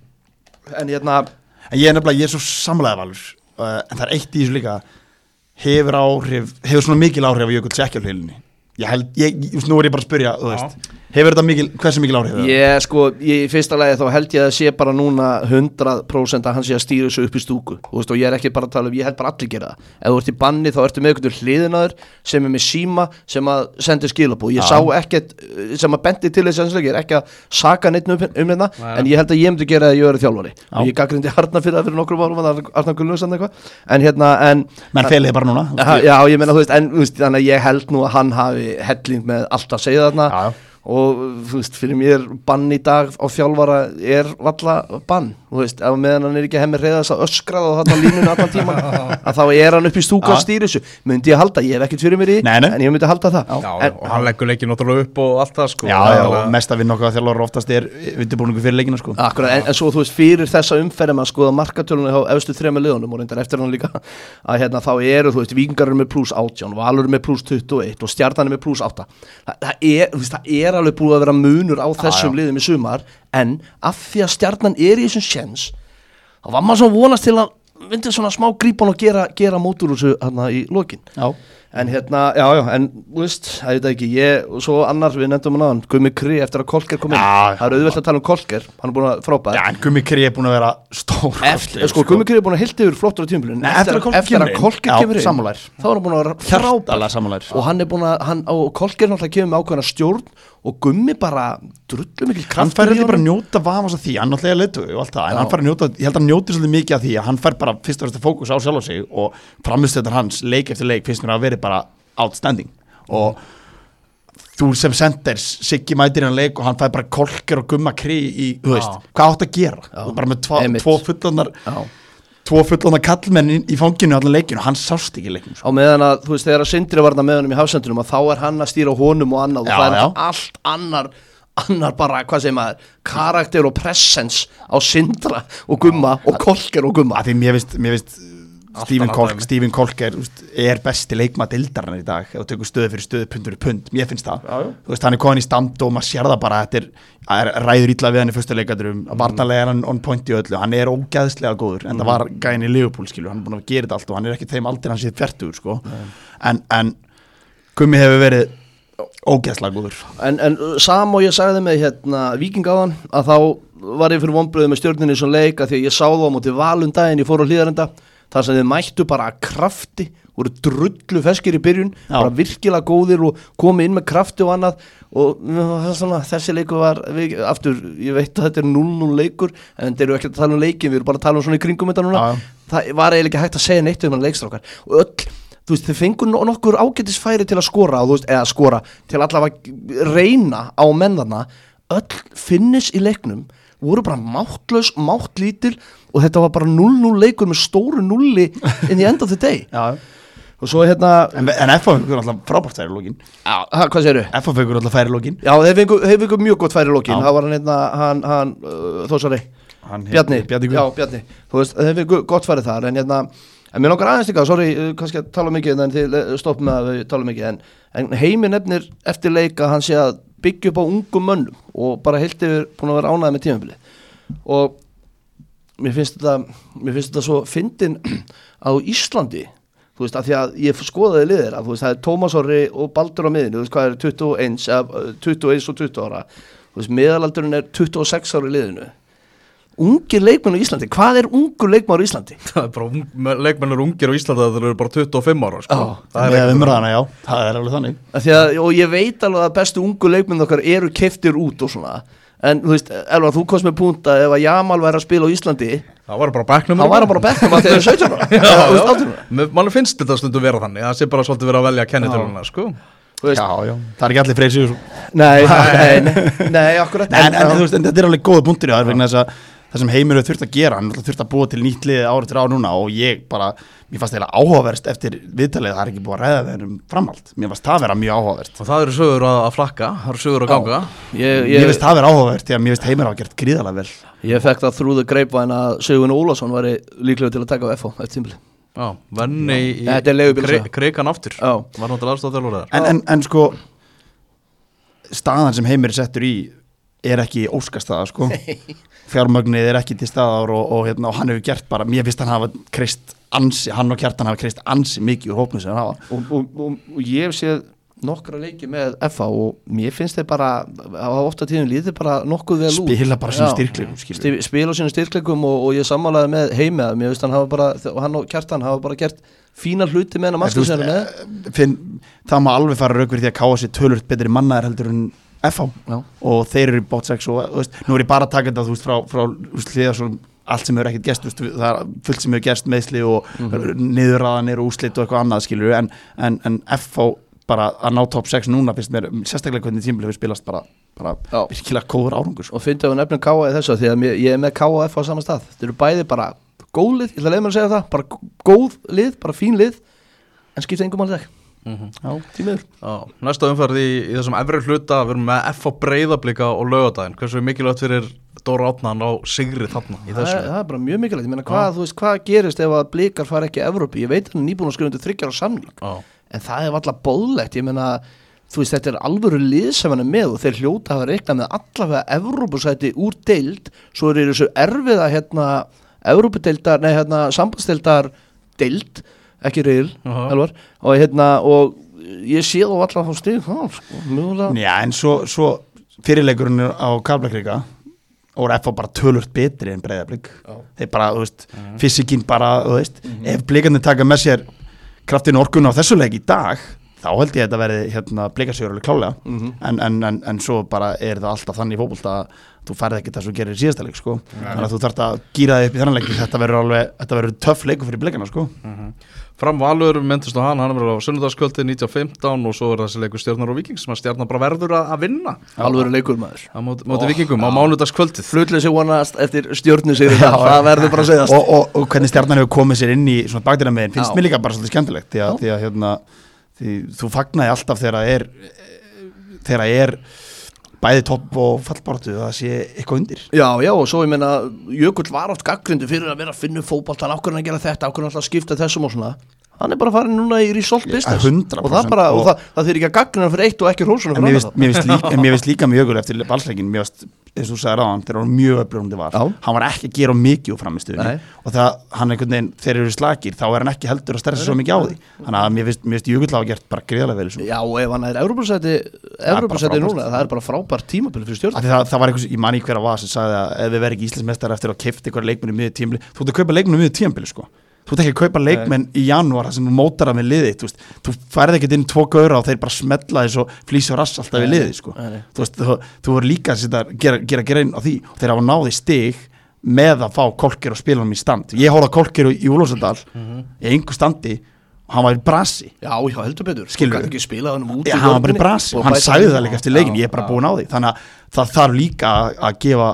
en hérna ég er svo samlega valur en það er eitt í þessu líka hefur svona mikil áhrif á Jökull Sekki á hliðinni nú er ég bara að spyrja, þú veist hefur þetta hversu mikil áhrif sko, í fyrsta lagi þá held ég að sé bara núna 100% að hann sé að stýra þessu upp í stúku veist, og ég er ekki bara að tala ég held bara allir gera það ef þú ert í banni þá ertu með einhvern hliðinaður sem er með síma sem að sendir skilabóð ég sá ekkert sem að bendi til þess að ég er ekki að saka neitt þetta en ég held að ég myndi gera það að ég verið þjálfari og ég gaggrindi Arnar fyrir nokkrum árum Arnar Gunnlaugsson eitthvað menn feliði bara núna já, ég meina, þú veist, þannig að ég held nú að hann hafi helling með allt að segja þarna og þú veist, fyrir mér bann í dag á þjálfara er valla bann, þú veist, ef meðan hann er ekki hemmir reyðast að öskrað og þarna línuna allan tíma, að þá er hann upp í stúku að stýra þessu, myndi ég halda, ég hef ekkert fyrir mér í en ég myndi halda það og hann leggur leikinn náttúrulega upp og allt það sko og mest að vinna okkar þjálfara oftast er undirbúningu fyrir leikina sko Akkurat, en svo þú veist, fyrir þessa umferðum að skoða markatölunni hjá efstu 3 liðunum og reyndar eftir hann líka að hérna þá eru, þú veist, Víkingar eru með +18 Valur er með +21 og Stjarnan er með +8 það er alveg búið að vera munur á þessum liðum í sumar en af því að Stjarnan er í þessum séns þá var maður svona vonast til að myndi svona smá grípan og gera mótur úr þessu hérna í lokin En hérna, já, en, þú veist, það er þetta ekki, og svo annar við nefndum hann aðan, Gummi Kri eftir að Kolker kom inn, það er auðvelt að tala Kolker, hann er búin að frábæð. Já, en Gummi Kri er búin að vera stór. Sko, Gummi Kri er búin að hildi yfir flottur á tímabilinu, eftir að Kolker kemur inn, þá er hann búin að vera frábæð. Og hann er búin að, og Kolker náttúrulega kemur með ákveðna stjórn, og Gummi bara drullu mikil kraft. Hann fær bara að njóta vafans af því, hann náttúrulega leiðtogi og allt það, en hann fær að njóta, ég held að hann njóti svolítið mikið af því að hann fær bara fyrst og fremst fókus á sjálf sig og frammistöðar hans leik eftir leik finnst mér að vera bara outstanding og þú sem senders Siggi mætir hann leik og hann fær bara Kolker og Gumma Kri í, þú veist, hvað átt að gera bara með tvo fullorðna kallmenn í fanginu allan leikinu, hann sást ekki leikinu á meðan að, þú veist, þegar að Sindri var með honum í hafsendunum og þá er hann að stýra honum og annað og það er allt annar bara, hvað segir maður, karakter og presence á Sindra og Gumma og Kolker og Gumma. Því mér finnst Stephen Kolker er besti leikmaður deildarinnar í dag ef þú tekur stöðu fyrir stöðu, pund fyrir pund, mér finnst það þú veist, hann er komin í stand og maður sér það bara þetta er ræður illa við hann í fyrsta leikadrum varnarlega er hann on point í öllu hann er ógeðslega góður, en það var gæðin í Liverpool skilur, hann er búin að gera þetta allt og hann er ekki þeim aldrei hann séð fertur sko en Gummi hefur verið ógeðslega góður en sam og ég sagði með hérna Víking áðan að þá var ég fyrir vonbrigði með Stjörnunni í svona leik að því að ég sá það á móti Valum daginn, ég fór á Hlíðarenda þar sem þið mættu bara að krafti voru drullu feskir í byrjun bara virkilega góðir og komið inn með krafti og annað og svona, þessi leikur var aftur, ég veit að þetta er 0-0 leikur en þeir eru ekki að tala um leikin, við erum bara að tala um svona í kringum þetta núna, það var eiginlega ekki hægt að segja neitt um hann leikstrákar og öll, þú veist, þeir fengu nokkur ágætisfæri til að skora, þú veist, eða skora til allavega reyna á mennarna, öll finnis í leiknum voru bara máttlaus, máttlítil og þetta var bara 0-0 leikur með stóru nulli in the end of the day og svo hérna en FH fengur alltaf frábært færi í lókin hvað segirðu? FH fengur alltaf færi í lókin já, þeir fengur mjög gott færi í lókin það var hann Þórsari Bjarni, þú veist, þeir fengur gott færi þar en hérna, en mér langar aðeins líka sorry, kannski að tala mikið en þið stopp með að við tala mikið en Heimir nefnir eftir leik að hann sé að byggja upp á ungum mönnum og bara heilt yfir búin að vera ánægð með tímabilið og mér finnst þetta svo fyndin á Íslandi þú veist, að því að ég skoðaði liðir að þú veist, það er Tómas Orri og Baldur á miðinu, þú veist hvað er 21 og 20 ára þú veist, meðalaldurinn er 26 ára í liðinu ungir leikmenn á Íslandi, hvað er ungur leikmenn á Íslandi? Það er bara leikmenn er ungir á Íslandi það eru bara 25 ára sko. það er umræðana, já, það er alveg þannig og ég veit alveg að bestu ungu leikmenn okkar eru keyptir út og svona en þú veist, Elvar, þú komst með punkt að ef að Jamal væri að spila á Íslandi það var bara bekknum að þeir eru 17 ára mann finnst þetta stundum vera þannig það sé bara svolítið vera að velja kennitöluna sko já, það er ekki allir Freyr nei, akkurat en þú veist, þetta er alveg góða punktur það er vegna þess að það sem Heimir þurft að gera, hann þurft að búa til nýtt lið ár eftir ár núna og ég bara mér fannst eiginlega áhugaverst eftir viðtalið það er ekki búið að ræða þeir framhald mér fannst það vera mjög áhugaverst og það eru sögur að flakka, það eru sögur að ganga mér finnst það vera áhugaverst því að mér finnst Heimir hafa gert gríðarlega vel ég fekk það þrúðu greipvæn að Sigurinn Ólafsson væri líklega til að taka á FH eftir tímabili venni í krikan aftur var náttúrulega aðstofþjálfur en sko staðan sem Heimir settur í er ekki óskastaða sko fjármögnið er ekki til staðar og hann hefur gert bara, mér finnst hann hafa kreist ansi, hann og Kjartan hafa kreist ansi mikið úr hópnu sem hann hafa og ég hef séð nokkra leiki með FH og mér finnst þeir bara á ofta tíðum líður bara nokkuð vel út spila bara sínu styrkleikum spila sínu styrkleikum og ég sammálaði með Heimi mér finnst hann og Kjartan hafa bara gert fína hluti með það má alveg fara rauk fyrir því að KS tölvöld betri mannaðir heldur en FH og þeir eru í bótt 6 og veist, nú er ég bara að taka þetta þú veist frá hliða svo allt sem hefur ekkert gerst það er fullt sem hefur gerst meðsli og niðurraðanir og úrslit og eitthvað annað skilur en FH bara að ná top 6 núna finnst mér sérstaklega hvernig tímbil hefur spilast bara virkilega góður árangur og finnst að við nefnum K.A. í þessu því að ég er með K.A. og FH á sama stað þeir eru bæði bara góð lið, ég ætla að leiða mér að segja það bara góð lið, bara fín lið en skipta engum alveg tímiður næsta umferð í þessum efri hluta við erum með FH Breiðablika og Laugardaginn hversu mikilvægt fyrir Dóra Átnan á sigri þarna í þessu það er bara mjög mikilvægt, ég meina hvað gerist ef að Blikar fara ekki Evrópu, ég veit hann nýbúin að skrifa undir 3 ára samning en það er alltaf boðlegt, ég meina þú veist þetta er alvöru lið sem hann er með og þeir hljóta hafa reiknað með allavega Evrópusæti úr deild, svo er þessu erfiða Evrópudeildar, sambandsdeildar deild ekki reyl, Elvar og ég sé þá allar á stig mjögulega. Já, en svo fyrirleikurinn á Kaplakrika og F bara tölvört betri en Breiðablik þeir bara, þú veist, fysikinn bara, þú veist, ef blikarnir taka með sér kraftinu orkun á þessu leik í dag þá held ég að þetta verði blikarsjóður alveg klálega en svo bara það alltaf þannig í fótbolta að þú færð ekki það sem gerir í síðasta leik sko. Þannig að þú þarft að gíra þig upp í þennan leik þetta verður töff leikur fyrir blikana sko. Fram Valur myndist á hann verður á sunnudagskvöldi 19:15 og svo þessi leikur Stjarnar og Víkings sem að Stjarnar bara verður að vinna alveg leikur maður á móti Víkingum á mánudagskvöldið flutleysi vonast eftir Stjörnu sig það verður bara að segjast og hvernig Stjarnar hefur komið sér inn í svona bakdýramegin finnst mér líka bara svolítið skemmtilegt því þú fagnaði alltaf þegar það er bæði topp og fallbaráttu það sé eitthvað undir. Já, og svo ég meina Jökull var oft gagnrýndur fyrir að vera að finna fótboltan, ákveðin að gera þetta, ákveðin alltaf að skipta þessum og svona. Hann bara farin núna í result business 100% og það þýr ekki að gagnrýna fyrir eitt og ekki hrósuna fyrir annað. Mér finnst líka með Jökull eftir valsleikin, mér finnst, eins og þú sagði ráðan, þegar hann mjög öflugum var. Hann var ekki að gera mikið úr framistuðinni og hann einhvern veginn, þegar eru slagir, þá hann ekki heldur að stressa svo mikið á því. Þannig að mér finnst Jökull hafa gert bara gríðarlega vel. Já, og ef hann Evrópusæti núna, það bara frábært tímabil fyrir Stjörnu. Það var einhvers, ég man ekki hver að var sem sagði að ef við verðum ekki Íslandsmeistarar eftir að keypta einhverja leikmenn í miðju tímabili, þú ert að kaupa leikmenn í miðju tímabili sko. Þú ert ekki að kaupa leikmenn í janúar þar sem þú mótar það með liðið, þú færði ekkert inn 2 gaura og þeir bara smetla þess og flýsa rass alltaf við liðið sko. Þú voru líka að gera inn á því og þeir hafa náði stig með að fá Kolker og spila hann í stand. Ég hóla Kolker í Úlfarsadal í engu standi og hann var í brasi. Já, heldur betur. Skilur þú? Ekki spila hann út. Hann var bara í brasi og hann sagði það líka eftir leikin, ég er bara búin á því. Þannig að það þarf líka að gefa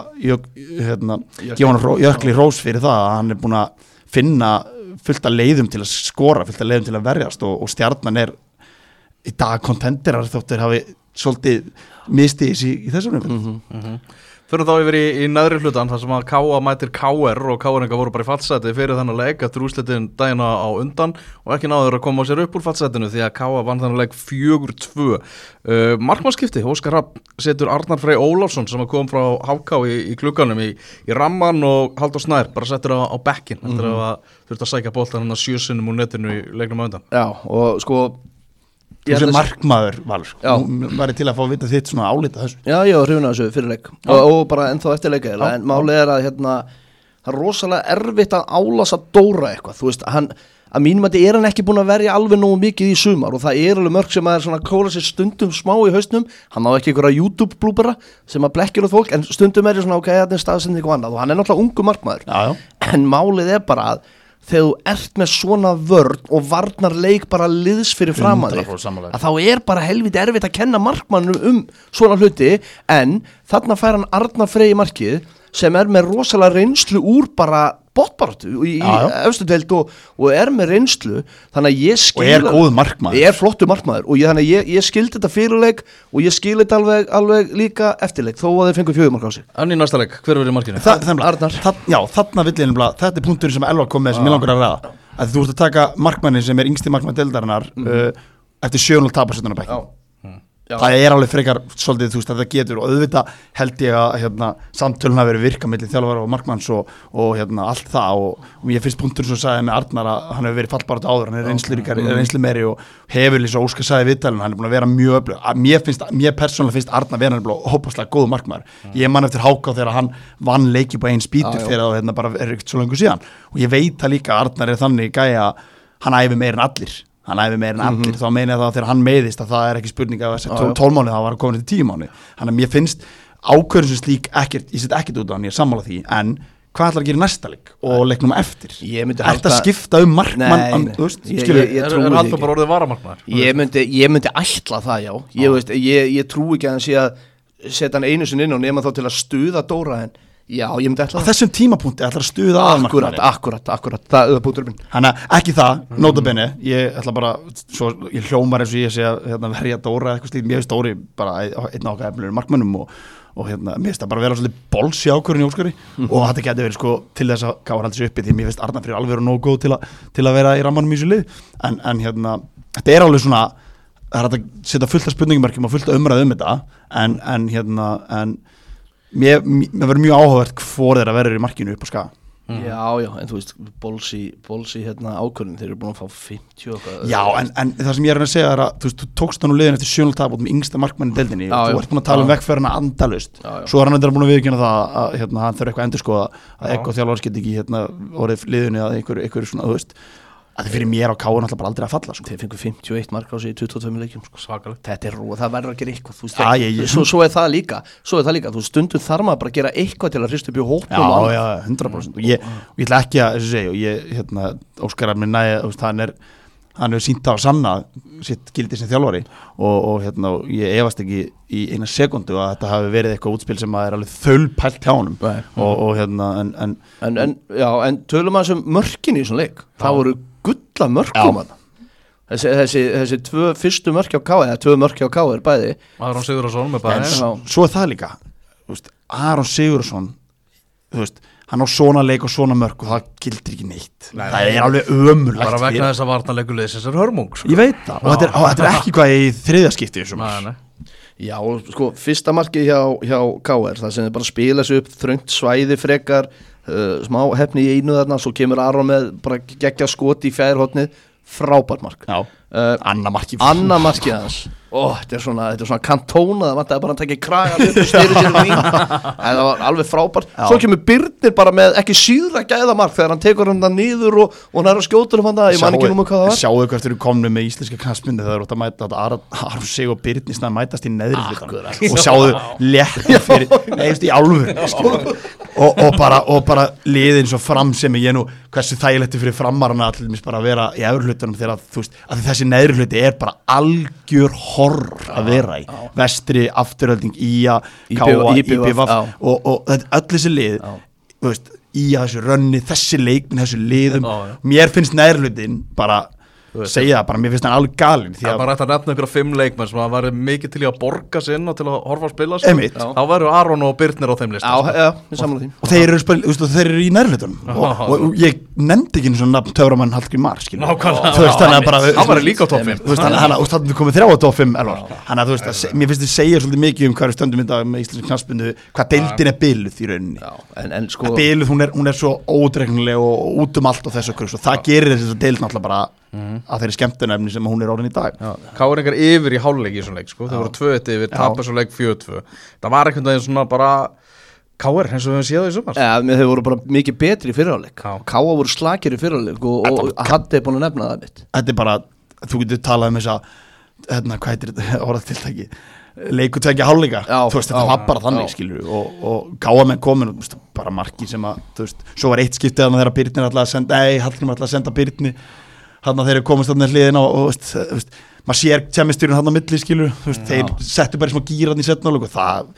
Jökli hrós fyrir það að hann er búin að finna fullt af leiðum til að skora, fullt af leiðum til að verjast og Stjarnan er í dag kontenderar þóttir hafi svolítið mistið í þessum Fyrir þá yfir í neðri hlutan þar sem að K.A. mætir K.R. og K.R. voru bara í fallsæti fyrir þennan leik eftir úrslitin dagina á undan og ekki náður að koma sér upp úr fallsætinu því að K.A. vann þennan leik 4-2. Markmannskipti, Óskar Rapp setur Arnar Frey Ólafsson sem kom frá HK í klukkanum í ramman og Halldór Snær bara settur á bekkin eftir að þurfti að sækja boltan 7 sinnum úr netinu í leiknum á undan. Já, og sko Þú sem markmaður Valur var til að fá að vita þitt svona álita þessu. Já, ég var hrifinn af þessu fyrir leik og bara ennþá eftir leika en málið er að það er rosalega erfitt að álasa Dóra eitthvað, þú veist, að mínum að hann ekki búin að verja alveg nógu mikið í sumar og það er alveg mörg sem að svona kóla sér stundum smá í hausnum, hann á ekki einhverja YouTube-blúbera sem að blekkir út fólk en stundum er svona þetta er staðsending og annað og hann er náttúrulega ungu markmaður en málið er bara að þegar þú ert með svona vörn og varnar leik bara liðs fyrir fram að þig að þá er bara helviti erfitt að kenna markmannum svona hluti en þarna fær hann Arnar Frey í markið sem er með rosalega reynslu úr bara botbaráttu í efstu deild og er með reynslu þannig að ég skil og er góð markmaður er flottur markmaður og þannig að ég skildi þetta fyrirleik og ég skil þetta alveg líka eftirleik þó að þeir fengu 4 mark á sig En í næsta leik, hver verður í markinu? Arnar þarna vill ég nefnilega, þetta er punkturinn sem Elva kom með sem ég langar að ræða að þú ert að taka markmannin sem er yngsti markmann deildarinnar eftir 7-0 tapar bekk það er alveg frekar svolítið þú veist að það getur og auðvitað held ég að samtölun hafi verið virka milli þjálfara og markmanns og allt það og ég finnst punktur sem sagði með Arnar að hann hefur verið fallbart áður, hann er reynslu meiri og hefur líka Óskar sagði viðtalinu, hann er búin að vera mjög öflug mér persónulega finnst Arnar vera hópaslega góð markmaður ég man eftir Háká þegar hann vann leiki på einn spýtur þegar það bara er ekkert svo lengur síðan og ég veit að líka Arnar er þannig gæja hann æfi meir en allir þá meina ég það þegar hann meiðist að það er ekki spurning að 12 mánuði þá var hann komin til 10 mánuði þannig að mér finnst ákvörðun sem slík ekkert, ég set ekkert út á hann, ég er sammála því en hvað ætlar að gera næsta leik og leiknum eftir ætla að skipta markmann er Halldór bara orðið varamarkmaður ég myndi ætla það ég trú ekki að hann sé að setja hann einu sinni inn og nema þá til að stuða Dóra en já, ég myndi ætla á þessum tímapunkti ætla að stuða aðmarkmann akkurat, það er punktur minn hann ekki það, notabene ég ætla bara, ég hljómar eins og ég sé að verja Dóra eitthvað slíkt, mér finnst Dóri bara einn ákveð efnilegur markmönnum og mér finnst það bara vera svolítið bols í ákvörðin í Óskari og þetta geti verið sko til þess að gáða haldi sér uppi því mér finnst Arnar fyrir alveg nógu góð til að vera í rammanum í þessu lið en þetta er alveg svona það er hægt að setja fullt af spurningamerkjum og fullt af umræðu þetta en mér verður mjög áhugavert hvor þeirra verður í markinu upp á Skaga Já, en þú veist, Bolsi hérna ákvörðin, þeir eru búin að fá 50 og eitthvað. Já, en það sem ég er að segja er að þú tókst hann úr liðin eftir 7 tap með yngsta markmann í deildinni, þú ert búin að tala veggferðina andalaust, svo er hann endur búin að viðurkenna það að hann þarf eitthvað að endurskoða að eitthvað þjálfari skildi ekki orðið liðinu að einhver svona, þú veist, að það fyrir mér á K.R. náttúrulega bara aldrei að falla Þeir fengu 51 mark á sig í 22 leikjum Svakalegt. Þetta er það verður að gera eitthvað svo er það líka þú stundum þarf maður bara að gera eitthvað til að hrista upp í hópum Já, 100% og ég ætla ekki að segja og ég, Óskar er mér næja hann hefur sýnt á að sanna sitt gildi sem þjálfari og ég efast ekki í eina sekundu að þetta hafi verið eitthvað útspil sem er alveg þaulpælt hjá honum en tölum að þessum mörkin í þessum leik það voru gulla mörkum þessi tvö fyrstu mörk hjá K eða tvö mörk hjá K er bæði Aron Sigurðarsson með bæði svo er það líka Aron Sigurðarsson hann á svona leik og svona mörk og það gildir ekki neitt það er alveg ömurlegt bara vegna þess að varnarleikuliðsins er hörmung ég veit það og þetta er ekki hvað í þriðja skipti Já, sko, fyrsta markið hjá KR það sem er bara að spila sig upp þröngt svæði frekar smá hefni í einu þarna svo kemur Aron með bara geggja skot í fjærhotnið frábært mark Anna markið hans þetta er svona kantóna það vantaði bara að taka í kragan upp og styrir sér það var alveg frábært svo kemur Birnir bara með ekki síðra gæðamark þegar hann tekur hann það niður og hann er að skjóta hann það, ég man ekki hvað það var Sjáu hvert eru komnu með íslenska knattspyrnu þegar þú ert að mæta Aron Sig og Birnir snæði mætast í neðri hlutan og sjáu létt fyrir í álfur og bara liðin svo fram sem ég nú hversu þægilegt fyrir framarana allir bara að vera í efri hlutanum þegar þú veist að þessi neðri hluti er bara algjör horror að vera í vestri, afturölding, Ía Káa, IBVF og öll þessi lið veist, Ía þessu rönni, þessi leikminn, þessu liðum mér finnst neðri hlutin bara segja það bara, mér finnst hann alveg galinn það var rætt að nefna ykkur á 5 leikmenn sem að var mikið til í að borga sig inn og til að horfa að spila þá væru Aron og Birnir á þeim lista og þeir eru í nærlutunum og ég nefndi ekki eins og nafn töframann Hallgrímar hann var líka á topp 5 hann er komið 3 á topp 5 mér finnst þið segja svolítið mikið um hverju stöndum í dag með íslensk knattspyrnu hvað deildin er biluð í rauninni biluð, hún er svo ódreiknuleg og út allt og þessu og það gerir þessi deild náttúrulega bara að þeirri skemmtunefni sem hún er orðin í dag Káringar yfir í hálfleik í svona leik þau voru 2-1 yfir, tapar svo leik 4-2 það var einhvern veginn svona bara Káar eins og við höfum séð það í sumar þau voru bara mikið betri í fyrirháleik Káar voru slakir í fyrirháleik og Haddi er búin að nefna það mitt þetta er bara, þú getur talað um þessa hvað heitir þetta orðatiltæki leiku tvekja hálfleika þú veist, þetta var bara þannig skilur og Káamenn komin bara marki sem að þú veist, svo var eitt skiptið þegar Birnir ætlaði að senda Birni hann að þeir eru komast þarna hliðina og maður sér tjemistyrun hann á milli skilur þeir settu bara smá gíran í setna og það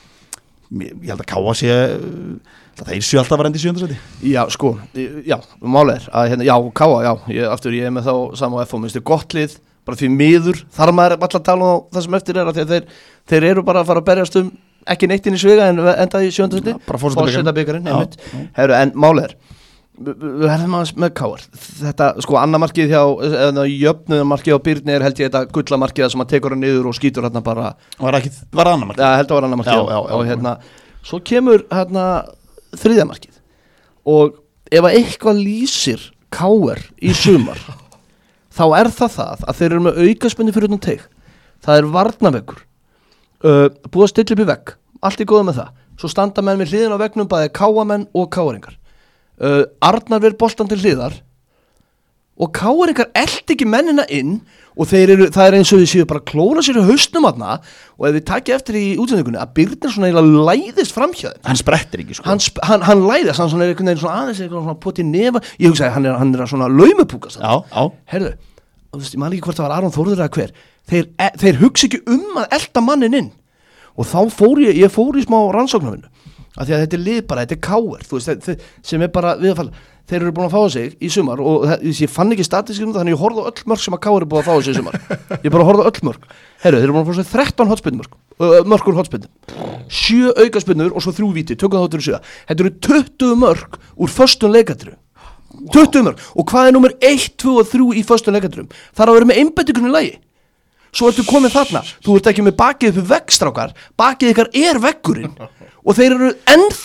ég held að Káa sé þeir séu alltaf varandi í 7. seti málega er að Káa, ég er með þá sama FH, minnst þér gott lið bara því miður, þar maður alltaf að tala um það sem eftir er að þeir eru bara að fara að berjast ekki neitt inn í sviga en enda í 7. seti fórsetabyggarinn en málega er við verðum aðeins með Káar þetta, sko, annamarkið jöfnumarkið á Birni er held ég þetta gullamarkið sem að tekur hann niður og skýtur hérna bara var annamarkið? Já, held að var annamarkið og svo kemur þriðjamarkið og ef að eitthvað lýsir Káar í sumar þá er það að þeir eru með aukaspinni fyrir utan teig það er varnarveggur búið að stilla upp í vegg allt í góðu með það svo standa menn við hliðin á veggnum bæði Káamenn og Káaringar Arnar verið boltan til hliðar og Káaringar eldi ekki mennina inn og það er eins og þið séu bara að klóra sér í hausnum aðna og ef þið takja eftir í útsendingunni að Birnir svona eiginlega læðist framhjáð hann sprettir ekki sko hann læðist, hann svona er einhvern veginn svona aðeins eitthvað svona poti nefa, ég hugsa að hann er svona laumupúkast herðu, ég man ekki hvort það var Aron Þórður eða hver þeir hugsa ekki að elda mannin inn og þá fór ég fór í smá rannsóknarvinnu af því að þetta er lið bara, þetta er Káar þú veist, sem er bara viðfalla þeir eru búin að fá sig í sumar og ég fann ekki statistikinn þannig ég horfði á öll mörk sem að Káar er búin að fá sig í sumar ég bara horfði á öll mörk þeir eru búin að fá sig 13 mörkur hotspinnum 7 aukaspinnur og svo 3 víti tökum það áttur í 7 þetta eru 20 mörk úr föstum leikadru 20 mörk og hvað er númer 1, 2 og 3 í föstum leikadrum þar að vera með einbeitingunni í lagi svo ertu komið þarna þú ert ekki með bakið upp veggstrákar bakið ykkar er veggurinn og þeir eru ennþá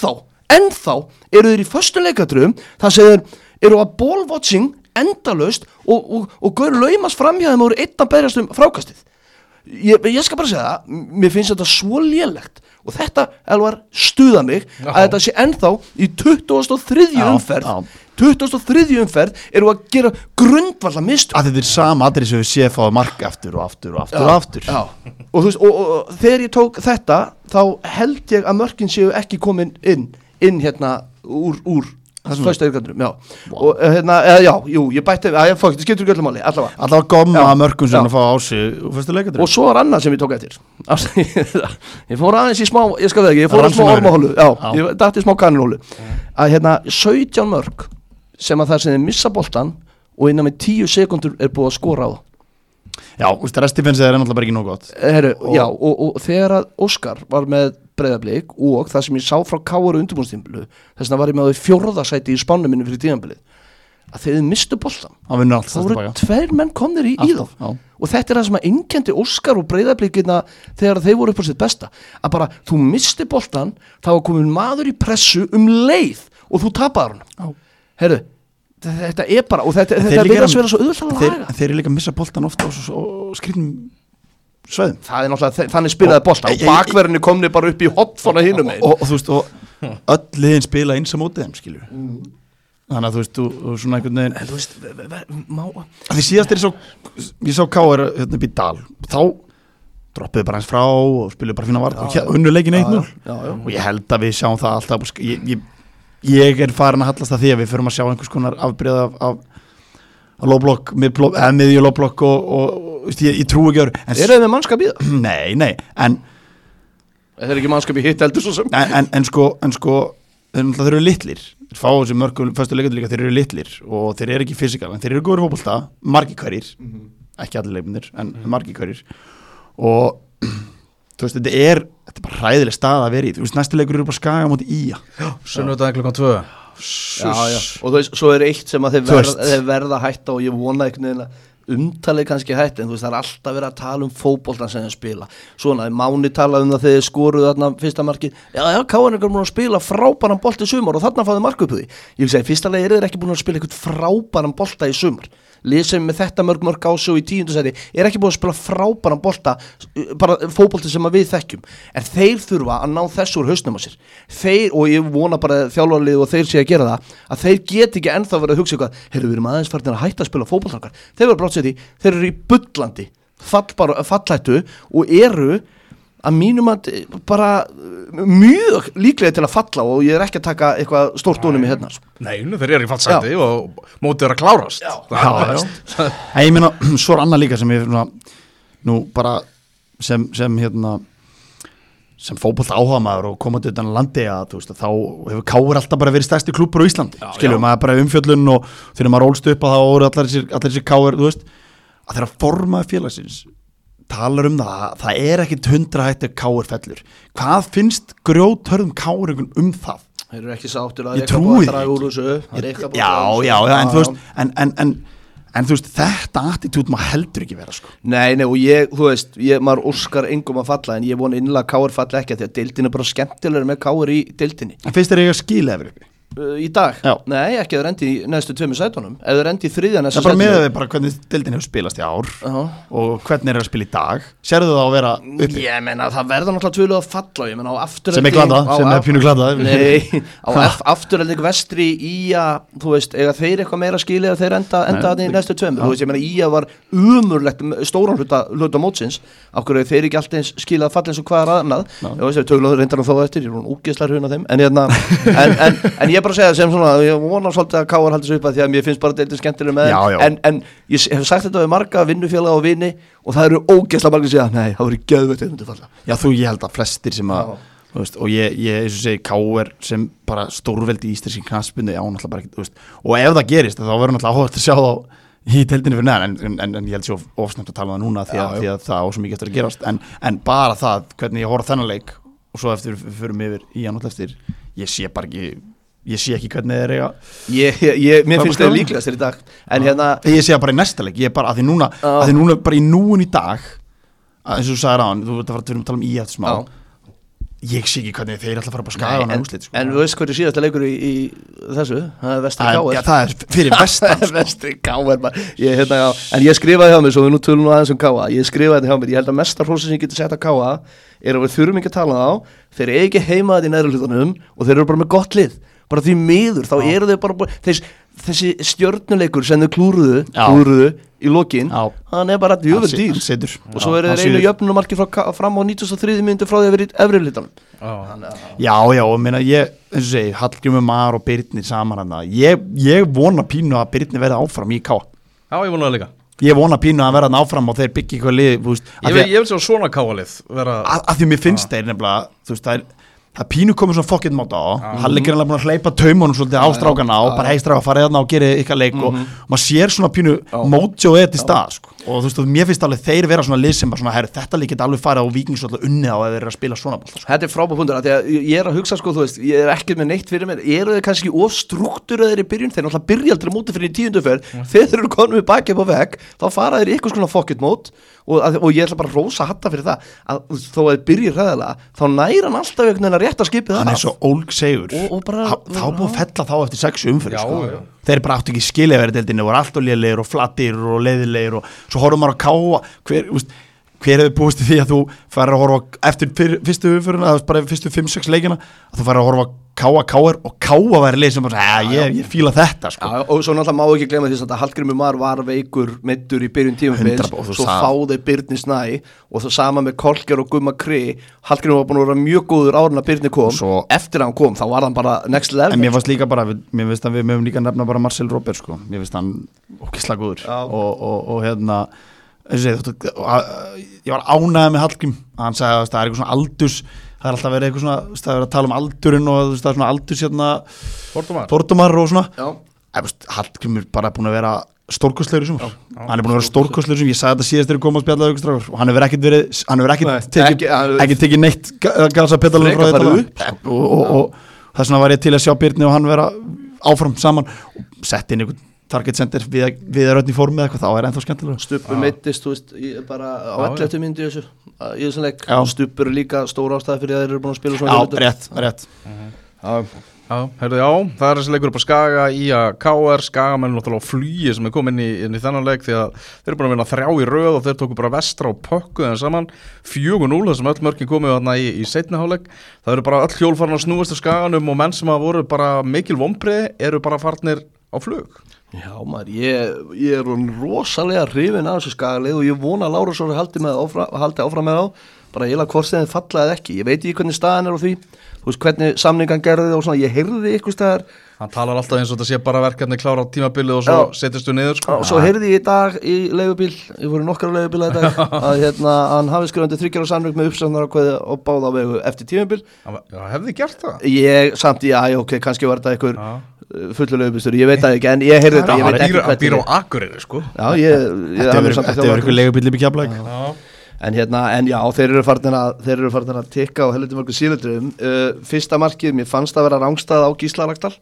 ennþá eru þeir í föstu leikadröfum þar sem þeir eru að ball-watching endalaust og gaur laumast framhjá þeim og eru einn að berjast frákastið. Ég skal bara segja það, mér finnst þetta svo lélegt og þetta Elvar stuða mig að þetta sé ennþá í 23. umferð eru að gera grundvalla mistök. Að þetta sama aðrið sem við séð fáið mark aftur og aftur. Já. Og þú veist, og þegar ég tók þetta þá held ég að mörkin séu ekki komin inn hérna úr fyrsta yrkandrum, já. Wow. Og ég bætti, það skiptur ekki öllum máli, allavega gomma mörkum sem að fá á sig úr fyrsta leikandrum. Og svo var annað sem ég tók eftir. Ég fór aðeins í smá, ég skal það ekki, ég fór að smá ormahólu, ég dætti smá kaninhólu. Að 17 mörk sem að það sem þeir missa boltan og innan með 10 sekundur er búið að skora á það. Já, restifensið er náttúrulega bara ekki nóg gott. Og þegar að Óskar var með Breiðablik og það sem ég sá frá KR undirbúningstímabilið, þess vegna var ég með það í 4. sæti í spánum minni fyrir tímabilið, að þeir mistu boltan. Það voru 2 menn komnir í þá. Og þetta er það sem að einkenndi Óskar og Breiðablikina þegar þeir voru upp á sitt besta. Að bara, þú misti boltan, þá var komin maður í pressu leið og þú tapaðar hann. Heyrðu, þetta er bara, og þetta verður að vera svo auðvitað að laga. Þeir eru líka að missa boltan ofta á skrifnum sveðum. Það er náttúrulega, þannig spilaði bolta og bakverðinni komni bara upp í hotfona hinum einn. Og þú veist, og öll liðin spila eins á mótið þeim, skilur. Þannig að þú veist, og svona einhvern veginn. En þú veist, því síðast ég sá KR hérna upp í Dal, þá droppiðu bara eins frá og spiluðu bara fína vart og unnu leikin 1-0. Og ég held að við sjáum það alltaf, ég er farin að hallast að því að við förum að sjá einhvers konar afbrigð af lóblokk, miðju lóblokk og ég trú ekki öðru. Er það með mannskap í það? Nei, en það er ekki mannskap í hitt heldur svo sem. En sko, þeir eru litlir. Þeir fá þessi mörgum fyrstu leikendur líka, þeir eru litlir og þeir eru ekki fysikal, en þeir eru góður í fótbolta, margir hverjir, ekki allir leikmennir, en margir hverjir. Og þú veist, þetta er bara hræðileg stað að vera í. Þú veist, næstu leikur eru bara Skaga á móti Ía. Sunnudaginn klukkan 2. Já. Og þú veist, svo er eitt sem að þeir verða að hætta og ég vona einhvern veginn að umtalið kannski hætti, en þú veist, það er alltaf verið að tala fótboltan sem þeir spila. Svona, Máni talaði það þegar þeir skoruðu þarna fyrsta markið. Já, KR er búin að spila frábæran bolta í sumar og þarna fáðu mark upp því. Ég vil segja, fyrsta lagi þeir ekki búin að spila eitthvað frábæran bolta í sumar. Lið sem með þetta mörg á sig í 10. sæti er ekki búin að spila frábæran bolta, bara fótbolti sem við þekkjum, en þeir þurfa að ná þessu úr hausnum á sér. Þeir, og ég vona bara þjálfarlið og þeir sé að gera það, að þeir get ekki ennþá verið að hugsa eitthvað, heyrðu, við erum aðeins farin að hætta að spila fótboltakar. Þeir verða brátt sér því, þeir eru í bullandi fallættu og eru að mínum að bara mjög líklega til að falla og ég er ekki að taka eitthvað stórt dónum í hérna. Nei, þeir eru í fallsæti og mótið er að klárast. Já. Ég meina, svo er annað líka sem ég nú bara sem fótbolta áhugamaður og komandi utan að landi að þú veist að þá hefur KR alltaf bara verið stærsti klúbbur á Íslandi. Skiljum maður bara umfjöllun og þegar maður rólst upp að þá voru allir þessi KR, þú veist, að þeirra formaði félagsins talar það er ekkit 100 hætti að KR fellur. Hvað finnst grjóthörðum KR-ingum það? Þeir eru ekki sáttir að ég trúi því. Já, en þú veist en þú veist, þetta attitút maður heldur ekki vera sko. Nei, og þú veist, maður óskar engum að falla en ég vona innlega að KR falla ekki því að deildin er bara skemmtilegur með KR í deildinni. En finnst þér eiga skila yfir ykkur? Í dag? Já. Nei, ekki að það rendi í næstu 2 sætunum. Ef það rendi í 3. næstu sætunum. Það er bara með þau bara hvernig deildin hefur spilast í ár og hvernig er að spila í dag. Sérðu það að vera uppi? Ég meina, það verða náttúrulega tvölu að falla. Ég meina, á afturhalding... Sem er glada, sem er pínu glada. Nei, á afturhalding vestri Ía, þú veist, eiga þeir eitthvað meira skilið að þeir enda það í næstu 2. Þú veist, ég meina, Ía var umurlegt stóran hluta mótsins. Af hverju þeir ekki alltaf skilið að falla eins og hvað er annað. Ég veist, töluður reyndar þó eftir, ég er ógeðslega hrifinn af þeim. En ég bara að segja sem svona, ég vona svolítið að KR haldi sig upp að því að mér finnst bara deildin skemmtileg með þeim, en ég hef sagt þetta við marga vinnufélaga og vini og það eru ógeðslega margir að segja, nei, það voru geðveikt að falla. Já, ég held að flestir sem að, þú veist, og ég eins og segi KR sem bara stórveldi í íslenski knattspyrnu, já, náttúrulega bara ekki, þú veist, og ef það gerist, þá verður náttúrulega áhugavert að sjá þá í deildinni fyrir neðan, en ég held svo ofsnæmt að tala um það núna því að það á svo mikið eftir að gerast, en bara það, hvernig ég horf þennan leik og svo eftir við förum yfir í hann eftir, ég sé ekki hvernig þeir eiga mér finnst þeir líklegast í dag en hérna ég sé bara í næsta leik, ég bara að því núna bara í núin í dag eins og þú sagðir á hann, þú veit að við erum að tala um í eftir smá ég sé ekki hvernig þeir ætla að fara bara að skaga hana úrslit sko. En þú veist hverju síðasta leikur í þessu, það er Vestri KR. Já, það er fyrir vestan sko. Vestri KR en ég skrifaði hjá mér, svo við nú tölum aðeins um KA, ég skrifaði hjá mér, ég held að mestar hrósið sem ég geti sett að KA er að við þurfum ekki að tala á, þeir eru ekki heimaðið í neðri hlutunum og þeir eru bara með gott lið, bara því miður, þá eru þeir bara þessi stjörnuleikur sem þau klúruðu í lokin, hann er bara djöfull dýr og svo eru þeir einu jöfnumarki fram á 93 mínútur frá því að vera í efri hlutunum. Já, og meina ég, eins og segi, Hallgrímur Mar og Birnir saman hann, ég vona pínu að Birnir verði áfram í K. Já, ég vona það líka. Ég vona pínu að verða áfram og þeir byggja eitthvað lið, ég vil sjá svona K-lið af því mér finnst þeir nefnilega, þú veist, það pínu komið svona fokkinn máta á Halli er alveg búin að hleypa taumunum svolítið á strákana og bara stráka, farið þarna og gerið ykkar leik og maður sér svona pínu mótjó eða til stað sko. Og þú veist, mér finnst alveg þeir vera svona lið sem bara svona, þetta lík geta alveg farið á Víkings og unnið á að þeir eru að spila svona bolta sko. Þetta er frábær punktur, því að ég er að hugsa sko, þú veist, ég er ekkert með neitt fyrir mér, eru þeir kannski of struktúraðir í byrjun, þeir náttúrulega byrja aldrei móti fyrir í 10. ferð, þeir eru konum við bakið upp á vegg, þá fara þeir í eitthvað svona pocket mót og ég ætla bara að rósa hatta fyrir það að þó að þið byrjir hræðilega þá næra hann alltaf einhvern veginn að rétta skipið hann er svo ólgsegur þá búið að fella þá eftir 6 umferð sko. Þeir bara áttu ekki skilja verið deildinni voru allt og lélegir og flattir og leiðilegir og svo horfum maður að káa hver hefur búist í því að þú færir að horfa eftir fyrstu umferðina eða bara fyrstu 5-6 leikina að þú færir að horfa KR og Káa væri leið sem bara ég fíla þetta sko. Já, og svo náttúrulega má ekki glemma því að Hallgrímur Mar var veikur meiddur í byrjun tímabils svo fáði Birnir Snæ og það sama með Kolker og Gumma Kri Hallgrímur var búin að vera mjög góður áður en að Birnir kom svo, eftir að hann kom þá var hann bara next level. En mér finnst líka bara mér finnst að við mögum líka nefna bara Marcel Robert sko. Mér finnst hann ógeðslega góður og hérna ég var ánægð með Hallgrím hann sagði að það er eitthvað svona aldurs það er alltaf verið eitthvað svona það er verið að tala um aldurinn og það er svona aldurs hérna fordómar og svona Hallgrím er bara búin að vera stórkostlegur í sumar hann er búin að vera stórkostlegur í sumar ég sagði þetta síðast þegar ég kom að spjalla aukastrákur og hann hefur ekki tekið neitt gasa pedalum frá þetta og þess vegna var ég til að sjá Birni og hann vera áfram saman og sett inn einhvern target center við er öll í formi eða eitthvað þá er ennþá skemmtilega Stubbu meittist, þú veist, bara á 11 myndi í þessum leik Stubbu eru líka stóra ástæði fyrir að þeir eru búin að spila svona rétt það er þessi leikur upp á Skaga í að KR Skagamenn náttúrulega flýi sem er komin inn í þennan leik því að þeir eru búin að vinna 3 í röð og þeir tóku bara Vestra og pökkuð þeim saman 4-0 þessum öll mörkin komið þarna í seinni hálfleik það eru bara öll hjól farin að snúast á Skaganum og menn sem að voru bara mikil vonbrigði eru bara farnir á flug. Já maður, ég er rosalega hrifinn af þessu Skagalið og ég vona að Lárus haldi áfram með þá bara eiginlega hvort þeim falla eða ekki ég veit ekki hvernig staðan er á því þú veist hvernig samningan gerði og svona ég heyrði eitthvað staðar hann talar alltaf eins og þetta sé bara verkefni klára á tímabilið og svo setjastu niður sko. og svo heyrði ég í dag í leigubíl ég fór í nokkra leigubíla í dag að hann hafi skrifandi 3 ára samning með uppsagnar og báða á vegu eftir tímabil hefði gert það? Samt ok, kannski var þetta einhver fullur leigubílstur, ég veit það ekki en ég heyrði þetta, ég veit ekki hvað býr á Akureyri sko þetta er eitthvað leigubíl í Keflavík en já, þeir eru farin að tikka á helviti mörgum síðildrum fyrsta markið, mér fannst að vera rángstað á Gísla Ragdal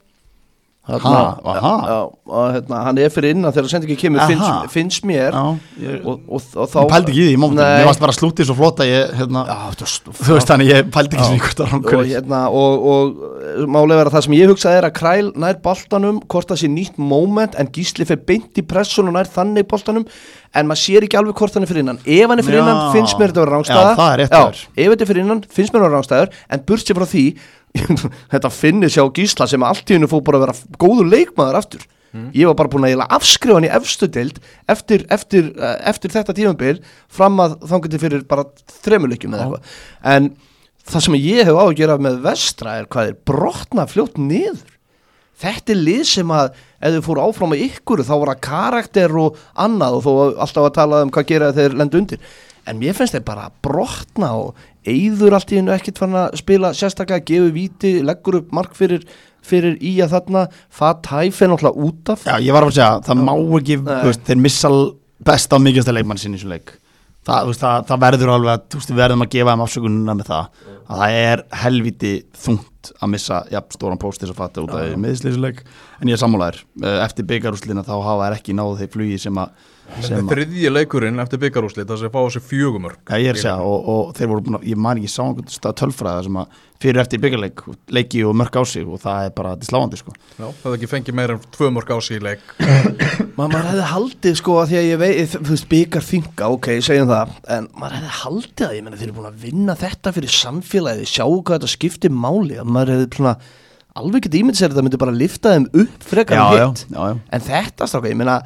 hann er fyrir innan þegar sendi ekki kemur finnst mér og þá ég pældi ekki í því í mómentum, ég varst bara slútið svo flott að þú veist þannig ég pældi ekki svo hvort það og málega vera það sem ég hugsaði er að Kræl nær boltanum hvort það sé nýtt moment en Gísli fer beint í pressun og nær þannig boltanum en maður sér ekki alveg hvort hann er fyrir innan ef hann er fyrir innan finnst mér þetta að vera rángstæða ef þetta er fyrir innan finnst mér að vera rángstæður en burt sér frá því þetta finnir sjá Gísla sem allt í hennu fór bara að vera góður leikmaður aftur ég var bara búin að afskrifa hann í efstu deild eftir þetta tímabil fram að þangandi fyrir bara 3 leikjum eða eitthvað en það sem ég hef ágjörð af með Vestra er hvað er brotna fljótt niður þetta er lið sem að ef þau fóru áfram með ykkur þá var það karakter og annað og þó alltaf að tala hvað gera þeir lendu undir en mér finnst þeir bara brotna og eyður allt í hennu ekkert fann að spila sérstaklega, gefur víti, leggur upp mark fyrir í að þarna Fatæf er náttúrulega út af Já, ég var að segja, það má ekki þeir missa besta og mikilvægsta leikmann sinni í þessu leik það verður alveg að við verðum að gefa þeim afsökununa með það að það er helviti þungt vont að missa stóran póst þess að fatta út af meðslýsuleik, en ég er sammálaður eftir bikarúrslina þá hafa þær ekki náð þeir flugi sem þriðji leikurinn eftir bikarúrslit þess að fá þessi 4 mörk ég er að segja og þeir voru búin að, ég man ekki sá einhvern stað tölfræða sem að fyrir eftir bikarleik leiki og mörk á sig og það er bara sláandi sko. Já, það hefði ekki fengið meira en 2 mörk á sig í leik maður hefði haldið sko að því að ég veit, þú veist, bikar þinga, ok, segjum það, en maður hefði haldið að, ég menna, þeir eru búin að vinna þetta fyrir samfélagið, sjá hvað þetta skiptir máli, að maður hefði svona alveg ekki ímynd sér að það myndi bara lifta þeim upp frekar hitt, en þetta stráka, ég menna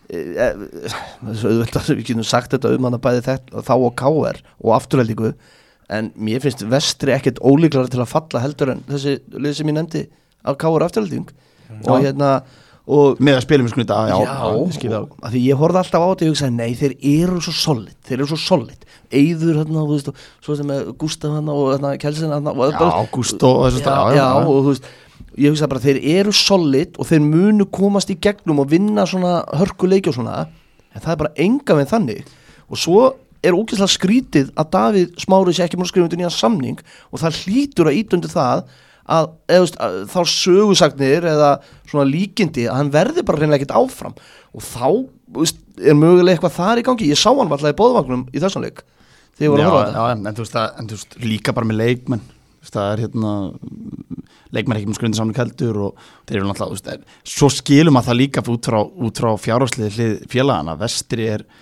við getum sagt þetta hann að bæði þetta, þá og KR og afturheldingu, en mér finnst Vestri ekkert ólíklara til að falla heldur en þessi lið sem ég nefndi af KR afturhelding og með að spila með sknuta af því ég horfði alltaf á þetta og ég hugsaði, nei, þeir eru svo solid Eiður hérna, þú veist, svo sem með Gústaf hérna og Kelsin hérna Ágúst og þessu stað og þú veist, ég hugsaði bara, þeir eru solid og þeir munu komast í gegnum og vinna svona hörkuleiki og svona, en það er bara enga með þannig og svo er ógeðslega skrítið að Davíð Smári sé ekki múin að skrifa undir nýjan samning og það hlýtur að ýta undir það að þá sögusagnir eða svona líkindi að hann verði bara reynilega ekkert áfram og þá er mögulega eitthvað þar í gangi, ég sá hann alltaf í boðvagnum í þessum leik þegar ég voru að horfa á þetta en þú veist, líka bara með leikmenn það er leikmenn ekki með skrundisamling heldur og þeir eru náttúrulega, svo skilum að það líka út frá fjárhagslið hlið félagana, Vestri er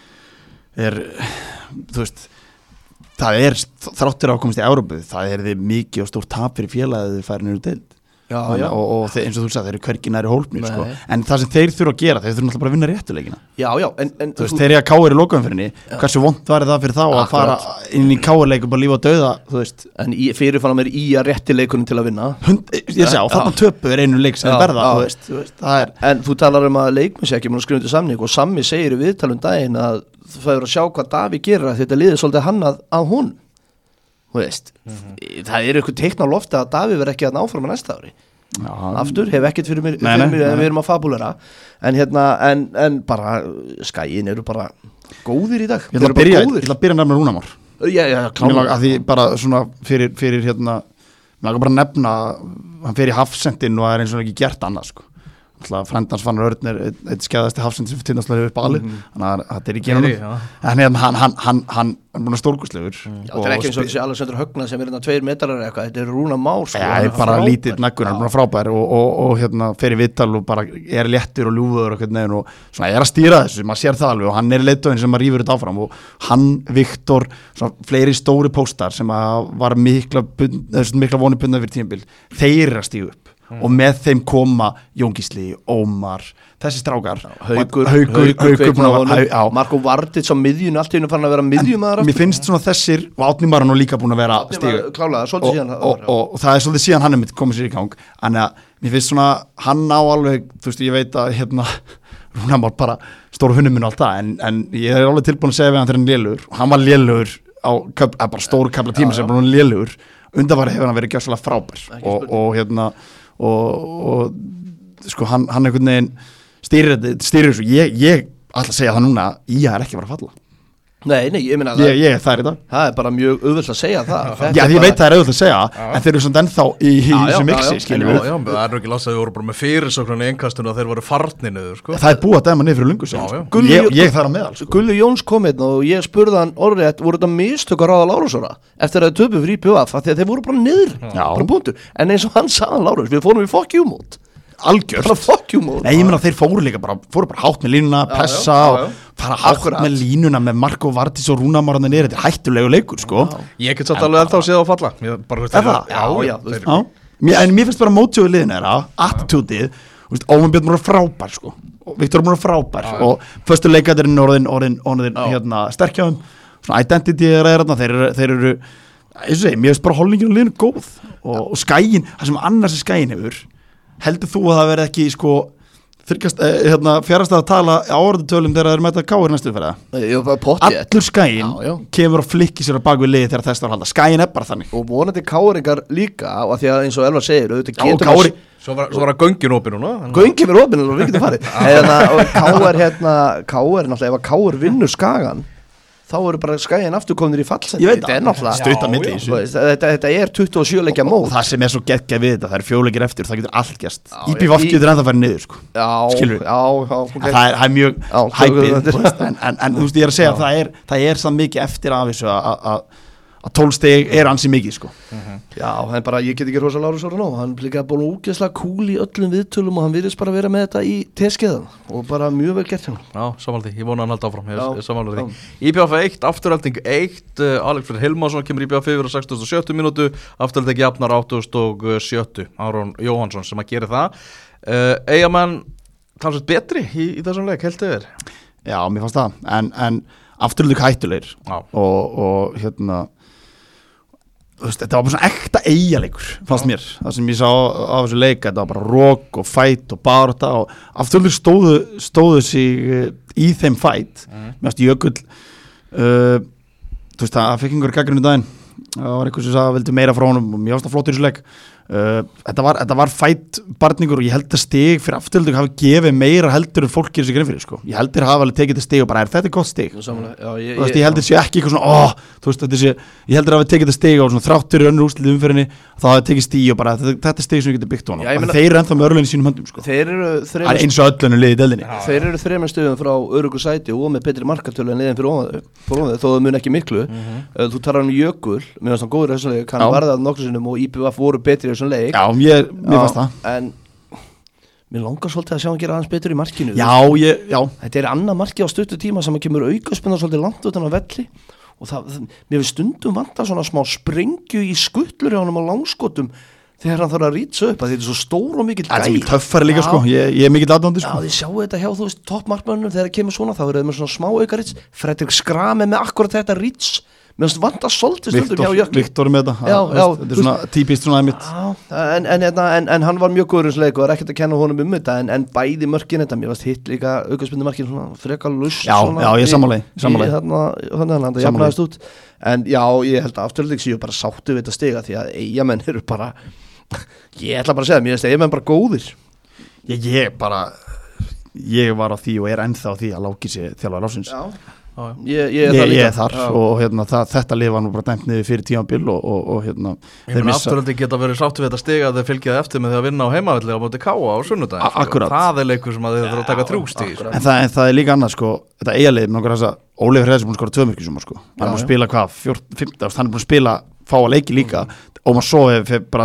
þú veist það er þráttur að komast í Evrópu, það er þið mikið og stórt tap fyrir félagið þið færi niður deild og eins og þú sagði, þeir eru hvergi næri hólpnir sko. En það sem þeir þurfa að gera, þeir þurfa náttúrulega bara að vinna réttuleikina en þú veist, þeir eru að KR í lokaumferðinni hversu vont var það fyrir þá að fara inn í KR-leik og bara lífa og dauða, þú veist en fyrir fann að mér í að réttileikunum til að vinna ég sé, og þarna töpu er einu leik sem verða, þú veist það er en þú talar að leikmenn sé ekki múin að skrifa undir samning og Sammi segir í viðtalum daginn að það er að sjá hvað Davíð gerir að þetta liðið svolítið hannað að hún þú veist, það er eitthvað teikn á lofti að Davíð verð ekki að áfram á næsta ári aftur, hef ekkert fyrir mér við erum að fabulera en bara skæin eru bara góðir í dag ég ætla að byrja nefna Rúnamár klálega að því bara svona fyrir mér langar bara að nefna hann fer í hafsendin og það er eins og ekki gert annað sko frendans Fannar Örn er eitt skæðasti hafsend sem tindaslega upp bali þannig að þetta er í genunum en hann er búin að stórkustlegur þetta er ekki eins og þessi Alexander Högna sem er 2 metrar eða eitthvað, þetta er Rúnar Már sko, bara lítið neggur, hann er búin að frábær og fer í vittal og bara er léttur og ljúfur og svona er að stýra þessu, maður sér það alveg og hann er í leiðtogin sem maður rífur þetta áfram og hann, Viktor, fleiri stóri póstar sem var mikla voni bundna fyrir tímabil, þeir eru að stíga upp og með þeim koma Jón Gísli, Ómar þessi strákar Haukur Marko Vardits á miðjun, allt í hennu fann að vera miðjumæður mér finnst svona þessir og Átni Maran og líka búin að vera stiga klálega, svolítið síðan og það er svolítið síðan hann er mitt komið sér í gang þannig að mér finnst svona hann á alveg, þú veist, ég veit að Rúnar Már bara stóru hundum minn og allt það en ég er alveg tilbúin að segja við hann þegar hann lélugur og hann var lélugur á bara stóru kapla tíma sem bara hann lélugur undanfarið hefur hann verið gjörsalega frábær og sko hann einhvern veginn stýrir þessu ég ætla að segja það núna ég er ekki að fara að falla nei, ég meina ég er það í dag það er bara mjög auðvelt að segja það já, ég veit það er auðvelt að segja en þeir eru svona ennþá í þessu mixi skiljum við það er ekki lásað að við voru bara með fyrirsöknun í einkastunum og þeir voru farnir niður sko. það er búið að dæma niður fyrir lungu sem ég þar á meðal sko. Gulli Jóns kom hérna og ég spurði hann orðrétt, voru þetta mistök að ráða Lárusóra eftir að þau töpu fyrir IPVF af því að þeir voru bara niður bara punktur, en eins og hann sagði Lárus, við fórum í fuck you mót nei, ég meina þeir fóru bara hátt með línuna, pressa og fara hátt með línuna með Marko Vardís og Rúnar Már þetta er hættulegu leikur sko. ég get satt alveg ennþá séð á falla en mér finnst bara mótjóðu liðin attitútið, Ómar Björn múið frábær sko. Viktor múið frábær og föstu leikæðurinn orðin sterkjáðum svona identity þeir eru mér finnst bara holdingin og liðin góð og skæin, það sem annars er skæin hefur heldur þú að það verði ekki sko fjarast að tala á orðutölum þegar það er með þetta KR næstu fyrir allur skæin kemur og flikkir sér á bakvið liði þegar þess að halda skæin er bara þannig og vonandi KR-ingar líka og að því að eins og Elvar segir svo var það göngin opið núna göngin er opið og við getum farið KR náttúrulega ef að KR vinnur Skagan þá eru bara Skaginn aftur komnir í fallseti. Ég veit þetta er náttúrulega stutt á milli í þessu. þetta er 27 leikja mót og það sem er svo geggjað við þetta, það eru 4 leikir eftir, það getur allt gerst. IPVF getur ennþá farið niður sko. Skilur við? Já, það er mjög hæpið, en þú veist ég er að segja að það er samt mikið eftir af þessu að 12 stig er ansi mikið sko. Já, en bara ég get ekki rosa Lárus orða nóg, hann líka búin úgeðslega cool í öllum viðtölum og hann virðist bara vera með þetta í teskeiðan og bara mjög vel gert hérna. Já, samanlega því, ég vona hann halda áfram, ég samanlega því. IPVF 1, afturhalding 1, Alex Freyr Hilmarsson kemur IPVF yfir á 67. mínútu, afturhalding jafnar 87. Aron Jóhannsson sem að gera það. Eyjamenn talsveit betri í þessum leik, held yfir? Já, mér fannst það, en afturhalding hættulegir og hérna þetta var bara svona ekta Eyjaleikur fannst mér, það sem ég sá á þessu leik þetta var bara rók og fæt og barátta og afturhalding stóðu sig í þeim fæt mér fannst Jökull þú veist það fekk einhver gagnrýni daginn það var eitthvað sem sagði að vildi meira frá honum og mér fannst það flott í þessu leik þetta var fætt barningur og ég held að stig fyrir afturhalding hafi gefið meira heldur en fólk gerir sig grein fyrir sko. Ég heldur hafa alveg tekið þetta stig og bara þetta gott stig ég heldur sé ekki eitthvað svona þú veist ég heldur hafi tekið þetta stig og svona þráttur í önnur úrslit umferðinni þá hafi tekið stig og bara þetta stig sem við getum byggt á hana þeir eru ennþá með örlunni í sínum höndum sko. Það er eins og öllunum liðið í deildinni þeir eru 3 stigum frá öruggu sæti og með betri markatölu en liðin fyrir ofan þau þó það mun ekki miklu þú talar um Jökul mér finnst hann góður í þessu leik hann varðað nokkrum sinnum og IPVF voru betri í þessum leik Já, mér fannst það en mér langar svolítið að sjá hann gera aðeins betur í markinu Já þetta er annað marki á stuttu tíma sem kemur aukaspinna svolítið langt utan á velli og mér við stundum vantar svona smá sprengju í skutlur hjá honum á langskotum þegar hann þarf að rýtsa upp að þetta er svo stór og mikill gæi Það er mikil töffari líka sko, ég er mikill aðdáandi sko Já, þið sjáu þetta hjá, þú veist, toppmarkmönnum þegar það kemur svona, þá eru þau með svona smá auka rýts Fredrik Skrame með akkurat þetta rýts mér finnst vantar svolítið stundum hjá Jökli Viktor með þetta, þetta er svona típist svona einmitt en hann var mjög góður í sleik og það er ekkert að kenna honum þetta en bæði mörkin þetta, mér varst hitt líka aukaspinnumarkin svona frekar lust Já, ég er sammála þannig að jafnaðist út en já, ég held að afturhalding séu bara sáttu við þetta stiga því að Eyjamenn eru bara ég ætla bara að segja, mér finnst Eyjamenn bara góðir ég var á því og er ennþá á því að Láki sé þjálfari ársins ég er þar og hérna, þetta lið var nú bara dæmt niður fyrir tímabil og hérna ég meina afturhalding geta verið sáttu við þetta stiga að þeir fylgjaði eftir með því að vinna á heimavelli á móti Káa á sunnudaginn Akkurat það er leikur sem að þeir þurfa að taka 3 stig en það er líka annað sko þetta Eyjalið með þess að Ólafur Hreiðarsson búin að skora 2 mörk í sumar sko hann er búin að spila 15 hann er búin að spila fáa leiki líka og maður svo hefur bara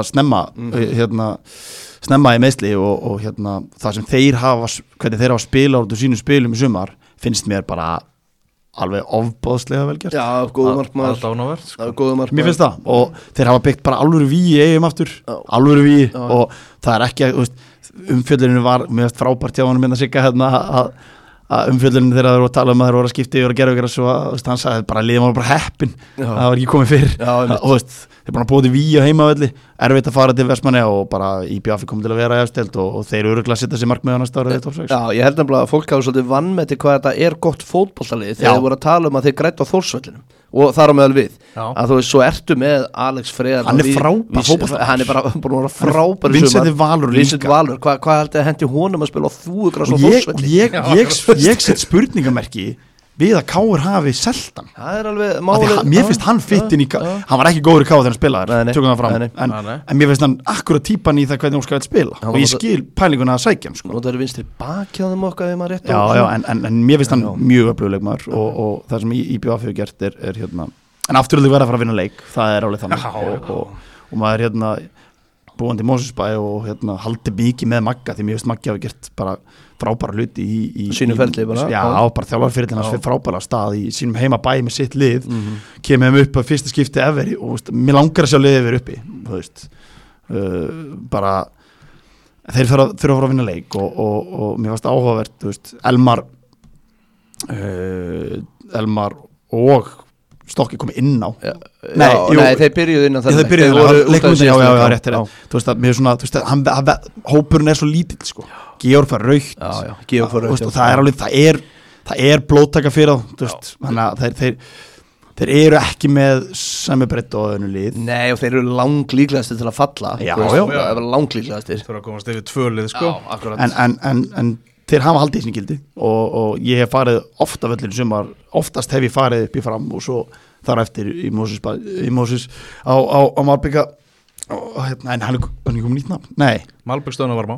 snemma í meiðsli og hérna það sem hvernig þeir hafa spila út úr sínum spilum í sumar finnst mér bara alveg ofboðslega vel gert Já, góður markmaður Mér finnst það og þeir hafa byggt bara alvöru víi Eyjum aftur alvöru víi og það er ekki umfjölluninu var mjög frábært hjá hann minna Sigga að umfjölluninu þegar þeir voru að tala að þeir voru að skipta yfir að gera ykkur svo hann sagði bara liðum var bara heppin það var ekki komið fyrr og þeir búin að búið til víi á heimavelli erfitt að fara til Vestmannaeyja og bara IPVF komið til að vera í efstild og þeir eru örugglega að setja sér markmið á næsta ári Já, ég held nefnilega að fólk hafa svolítið vanmeti hvað þetta er gott fótboltalið þegar þeir voru að tala um að þeir græddu á Þórsvellinum og þar á meðal við að þú veist, svo ertu með Alex Freyr hann er frábær fótboltamaður hann er bara búin að vera frábær Vincent Valur hvað held að hendi honum að spila á Þúfugras og Þórsvelli ég set spurningamerki við að Káur hafi seltan það er alveg málið mér finnst hann fittin í hann var ekki góður í Káur þegar hann spilaði tökum það fram en mér finnst hann akkurat típan í það hvernig hún skal spila og ég skil pælinguna að sækja hann sko. það eru vinstri bakjáðum okkar en mér finnst hann mjög öflugleikmaður og það sem IPVF hefur gert er hérna en afturhalding verða að fara að vinna leik það er alveg þannig og maður hérna búandi í Mosfellsbæ og hérna haldi mikið með Magga því mér finnst Maggi hafi gert bara frábæra hluti í sínu ferli bara bara þjálfarferillin hans fyrir frábæra stað í sínum heimabæ með sitt lið kemur þeim upp á fyrsta skipti ever og mér langar að sjá liðið yfir uppi þú veist bara þeir þurfa að fara að vinna leik og mér fannst áhugavert þú veist Elmar og Stokki komið inn á Nei, þeir byrjuðu inn á þeir byrjuðu rétt þú veist að mér svona þú veist hópurinn er svo lítill sko Georg fær rautt og það er alveg það er blóðtaka fyrir þá þannig að þeir eru ekki með sami breytt og öðnu lið Nei og þeir eru langlíklegastir til að falla Já langlíklegastir þeir eru að komast yfir 2 lið sko en þeir hafa haldið í sín gildi og ég hef farið ofta völlin sumar, oftast hef ég farið upp í fram og svo þar eftir í Moses á Malbygga en hann er komið nýtt nafn, nei Malbyggstöðuna var má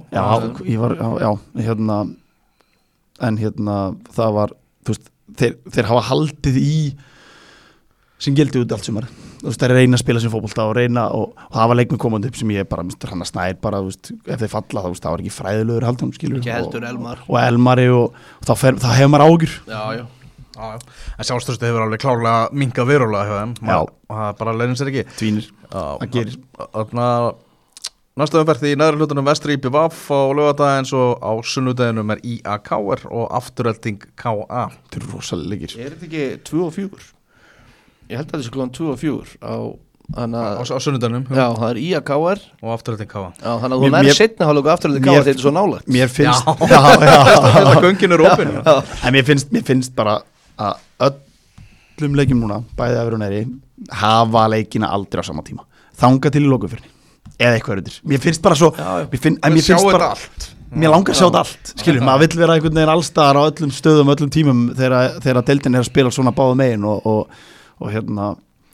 það var þú veist, þeir hafa haldið í sem gildi út allt sumar þú veist, þeir reyna að spila sem fótbolta og reyna og það var leikmið komandi upp sem ég bara hann að snæð bara, þú veist, ef þeir falla þá það var ekki fræðilegur haldan, skilur ekki heldur Elmar og Elmari og þá hefur maður ágjur já. En sjálfstöðstu hefur alveg klárlega minkað verulega hjá þeim og það bara leynir sér ekki tvínir, það gerir næsta umferð í neðri hlutunum Vestri IPVaf á laugardaginn og á sunnudeginum IA-KR og Afturelding KA. Þetta eru rosalega leikir. Þetta ekki 2 og 4? Ég held að þetta sé klukkan 2 og 4 á sunnudeginum. Já, það IA-KR og Afturelding KA. Já, þannig að þú nærið setna hálfleikur Afturelding KA þetta er svo nálægt. Mér finnst þetta göngin er opin. En mér finnst bara að öllum leikjum núna bæði efri og neðri hafa leikina aldrei á sama tíma. Þanga til í lokufyrni. Eða eitthvað undir. Mér finnst bara svo mér finnst bara allt. Mér langar að sjá þetta allt. Skiljum, maður vill vera einhvern veginn allstaðar á öllum stöðum, öllum tímum þegar deildin er að spila svona báðu megin og hérna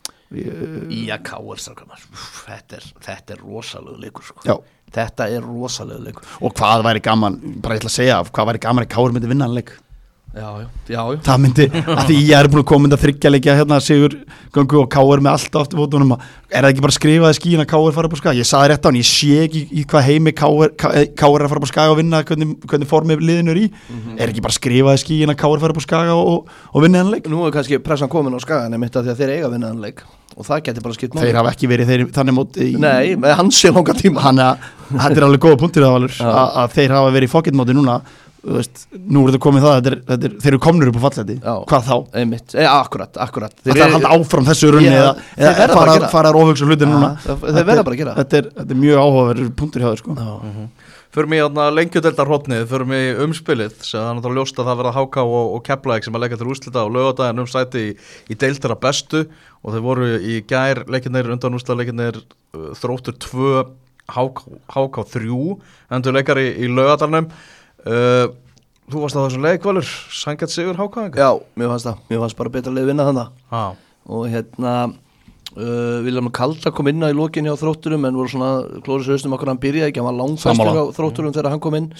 IA-KR þetta er rosalegu leikur sko. Já. Þetta er rosalegu leikur. Og hvað væri gaman, bara ég ætla að segja hvað væri gaman að KR myndi vinna hann leik. Já. Það myndi, að því ég er búin að koma að þryggja leikja hérna Sigur Göngu og KR með allt aftur fótunum, er það ekki bara skrifaði skíin að KR fara upp á Skaga? Ég saði rétt á hann, ég sé ekki í hvað heimi KR er að fara upp á Skaga og vinna hvernig formið liðinu er í, er ekki bara skrifaði skíin að KR fara upp á Skaga og vinna hann leik? Nú er kannski pressan komin á Skagan einmitt að því að þeir eiga að vinna hann leik og það getur bara skipt máli. Þeir hafa ekki verið þannig móti Nei, með hans í langa tíma. Þetta er alveg góða punktur að þeir hafa verið í fokkittmóti núna. Þú veist, nú er þetta komið þeir eru komnir upp á fallseti, hvað þá? Einmitt, akkurat Það er haldið áfram þessu runni eða fara að ofhugsa hlutir núna Þeir verða bara að gera Þetta er mjög áhugaverður punktur hjá þér sko. Förum í lengjudeildarhornið, förum í umspilið sem það er náttúrulega ljóst að það verða HK og Keflavík sem að leika til úrslita á laugardaginn sæti í deildara bestu og þeir voru í gær leikirnir undan úrslitaleikirnir Þróttur 2 HK 3 endur leikari í laugardagnum. Þú varst á þessum leik, Valur, sanngjarn sigur HK? Já, mér fannst bara betra leið vinna þannig og Vilhelm Kalda kom inn í lokinni á Þrótturum en voru svona klóris haustum okkur hann byrjaði ekki, hann var langfæstur á Þrótturum þegar hann kom inn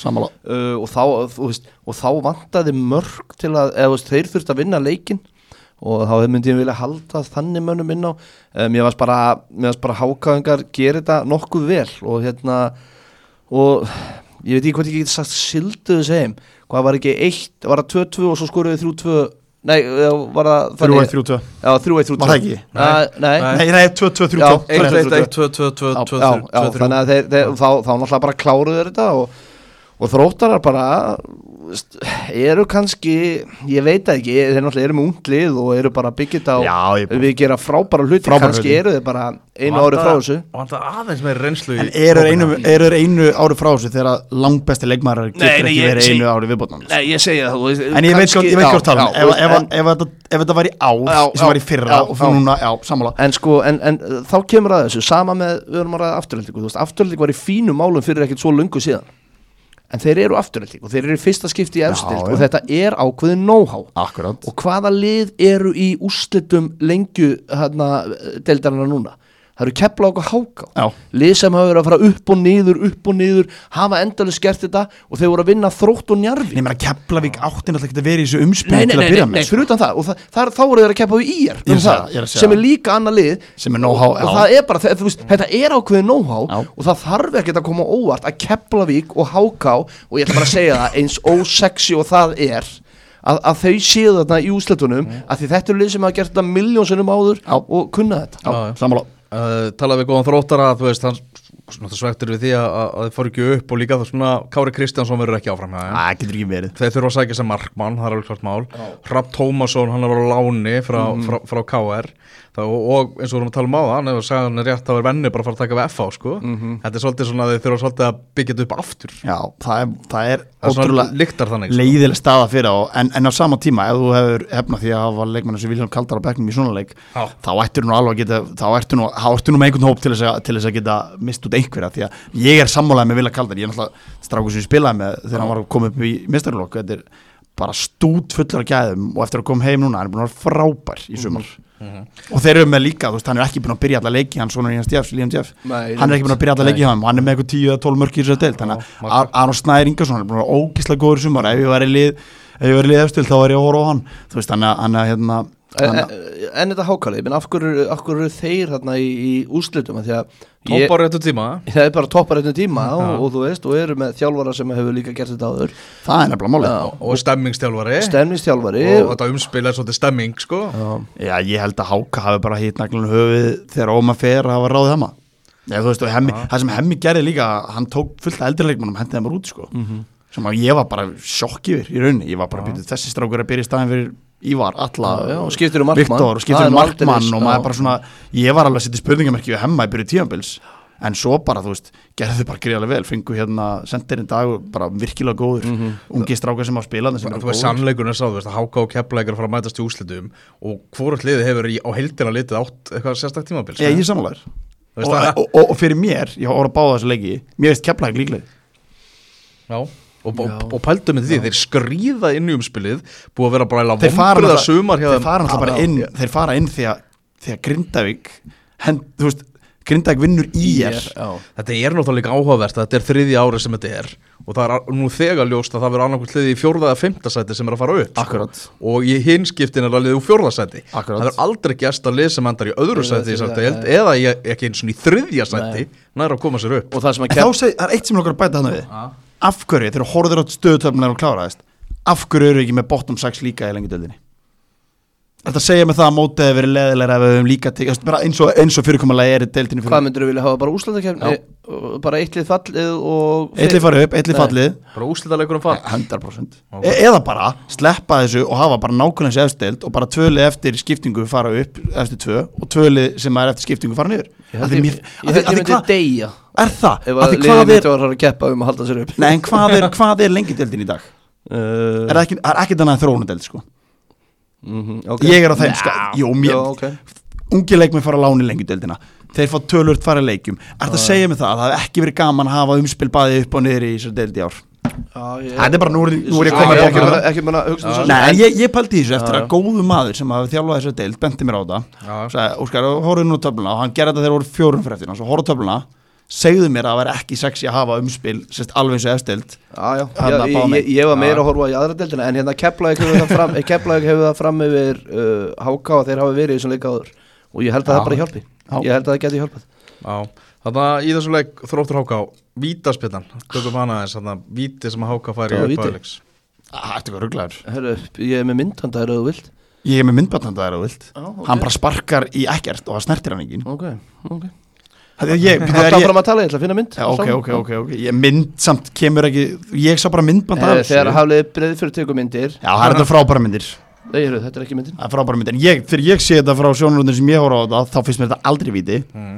og þá vantaði mörg til að þeir þurfti að vinna leikinn og þá myndi ég vilja halda þannig mönnum inn á mér fannst bara HK-ingar gera þetta nokkuð vel og ég veit ekki hvað ég geti sagt silduðu segjum, hvað var ekki 1 var það 2-2 og svo skoruði 3-2 nei, var það 3-1-3-2 já, 3-1-3-2 var það ekki? Nei, 2-2-3-2 þannig að þeir þá náttúrulega bara kláruðu þetta og Þróttarar bara eru kannski, ég veit ekki þeir náttúrulega eru með unglið og eru bara byggjit á við gera frábæra hluti kannski eru þeir bara einu ári frá þessu og það aðeins með reynslu en eru einu ári frá þessu þegar langbesti leikmaður getur ekki verið einu ári viðbótnum nei, ég segja það en ég veit hvað tala ef þetta var í ár sem var í fyrra og fyrir núna, já, sammála en þá kemur að þessu sama með, við erum að ræða Aftureldingu Afturelding var í fínum málum fyrir ekkert svo löngu síðan en þeir eru Afturelding og þeir eru í fyrsta skipti í efstild og þetta er ákveðin know-how Akkurat. Og hvaða lið eru í úrslitum lengju deildarinnar núna það eru Keflavík og HK lið sem hafa verið að fara upp og niður hafa endalaust gert þetta og þeir voru að vinna Þrótt og Njarðvík Nei, Keflavík átti náttúrulega ekki að vera í þessu umspili til að byrja með Nei, fyrir utan það og þá voru þeir að keppa við IR sem er líka annað lið sem er know-how og það er bara, þetta er ákveðið know-how og það þarf ekki að koma óvart að Keflavík og HK og ég ætla bara að segja það eins ósexy og það er að þau séu þarna í úrslitunum að því þetta er lið sem hafa gert þetta miljónsinnum áður og kunna þetta sammála talaði við góðan Þróttara þú veist, hann svektur við því að þið fór ekki upp og líka það svona Kári Kristjánsson verður ekki áfram getur ekki verið þeir þurfa að sækja sem markmann, það er alveg klart mál Hrafn Tómasson, hann er verið á láni frá KR og eins og við erum að tala á það ef að sagði hann er rétt að vera venni bara að fara að taka við FH sko. Þetta er svolítið svona að þeir þurfa svolítið að byggja þetta upp aftur já, það er ótrúlega leiðileg staða fyrir á en á sama tíma ef þú hefur hefnað því að hafa leikmann sem Vilhelm Kaldar á bekknum í svona leik þá ættir nú alveg að geta þá ertu nú með einhvern hóp til þess að geta mist út einhverja því að ég sammálaði með Villa Kaldar, ég er náttúrulega strákur sem ég spilaði með þegar hann var að koma upp í meistaralok, þetta er bara stút fullur af gæðum og eftir að koma heim núna, hann er búin að vera frábær í sumar og þeir eru með líka, þú veist, hann er ekki búin að byrja alla leiki, hann svona Liam Jeff hann er ekki búin að byrja alla leiki hjá hann er með eitthvað 10 eða 12 mörk í þessu deild, þannig að Aron Snær Ingarsson hann er búin að vera ógeðslega góður í sumar, ef ég væri lið efstil þá væri ég að horfa á hann, þú veist, hann hérna En þetta hákalið, af hverju eru þeir þarna í úrslitum því að toppar réttu tíma það er bara toppar réttu tíma og þú veist, og eru með þjálfara sem hefur líka gert þetta áður það er nefnilega málið og stemmingsþjálfari og þetta umspil er svolítið stemming sko. Já, ég held að Háka hafi bara hitt naglunum höfuð þegar Ómar Fer hafa ráðið hemma þú veist, það sem Hemmi gerði líka hann tók fullt af eldri leikmannum, hendið þeim bara út sko. Sem að ég var bara sjokk yfir í rauninni, ég var bara býtuð þessi strákur að byrja í staðin fyrir Ívar, Alla og skiptir markmann og skiptir markmann og maður bara svona, ég var alveg að setja spurningamerki við Hemma í byrju tímabils en svo bara, þú veist, gerði þau bara gríðarlega vel fengu hérna sendirinn dag og bara virkilega góður, ungi strákar sem á spilandi sem þú veist, sannleikurinn sá, þú veist, að Háka og Keflavík fara að mætast í úrslitum og hvort liðið hefur á heildina litið átt eitthvað sérstakt tímabils ég sammálaður og fyrir mér, ég voru að báða þessu leiki mér veist Keflavík líklega og pældu með því, þeir skríða inn í umspilið, búið að vera bara vonbriða sumar þeir fara inn þegar Grindavík þú veist, Grindavík vinnur IR þetta er náttúrulega áhugavert að þetta er 3. ári sem þetta er og það er nú þegar ljóst að það verður annarkvæmt liðið í 4. eða 5. sæti sem er að fara upp Akkurat. Og í hinskiptin er að liðið úr 4. sæti það er aldrei gæst að lið sem endar í öðru sæti eða ekki eins og í 3. sæti nær að koma sér upp og það er eitt sem er okkar að bæta hana við af hverju, þegar þú horfður á stöðutöfnunar og kláraðist af hverju eru ekki með bottom 6 líka í lengjudöldinni þetta segja mig það að mótið hefur verið leðilega ef við höfum líka tekið bara eins og fyrirkomulagi er í deildinni hvað myndir þú vilja hafa, bara úrslitakeppni bara eitt lið fallið og eitt lið farið upp, eitt lið fallið bara úrslitaleikur fall 100% eða bara sleppa þessu og hafa bara nákvæmlega þessi efstild og bara 2 lið eftir skiptingu fara upp eftir 2 og 2 lið sem er eftir skiptingu fara niður ég myndi deyja er það? ef að liðið mitt var að keppa að halda sér upp nei, en hvað er lengjudeildin í dag? Er ekki þannig þróunadeild sko okay. Ég er á þeim ungi leikmenn fara að lána í lengjudeildina þeir fá tölvört fara leikjum það segja mig það hafi ekki verið gaman að hafa umspil bæði upp og niður í þessu deildi ár þetta er bara nú er ég komið ekki bara að hugsa nei, en ég pældi því þessu eftir að góðu maður sem hafi þjálfað þessu deild benti mér á það sagði, Óskar, horfðu nú töfluna og hann gerði þetta þegar voru 4 fyrir eftir svo horfðu töfluna, segðu mér að það væri ekki sexy að hafa umspil alveg eins og efstild ég var meira að horfa í aðra deildina en hérna Keflavík hefur það fram yfir HK og þeir hafa verið í þessum leik áður og ég held að það bara hjálpi ég held að það geti hjálpað þannig að í þessum leik Þróttur HK vítaspillan, tökum hana aðeins víti sem HK fær í uppáðleiks það ertu eitthvað ruglaður ég er með myndbanda, er það vilt? Ég er með myndbanda, er það vilt hann bara sparkar í ekkert og það snertir hann engin ok Ég fram að tala, ég ætla að finna mynd ok, ég mynd samt kemur ekki ég sá bara myndband af þegar hafliði breið fyrir tökum myndir já, það er þetta frábæra myndir þetta er ekki myndin það er frábæra myndir, en þegar ég sé þetta frá sjónarhundin sem ég horfa á þetta, þá finnst mér þetta aldrei víti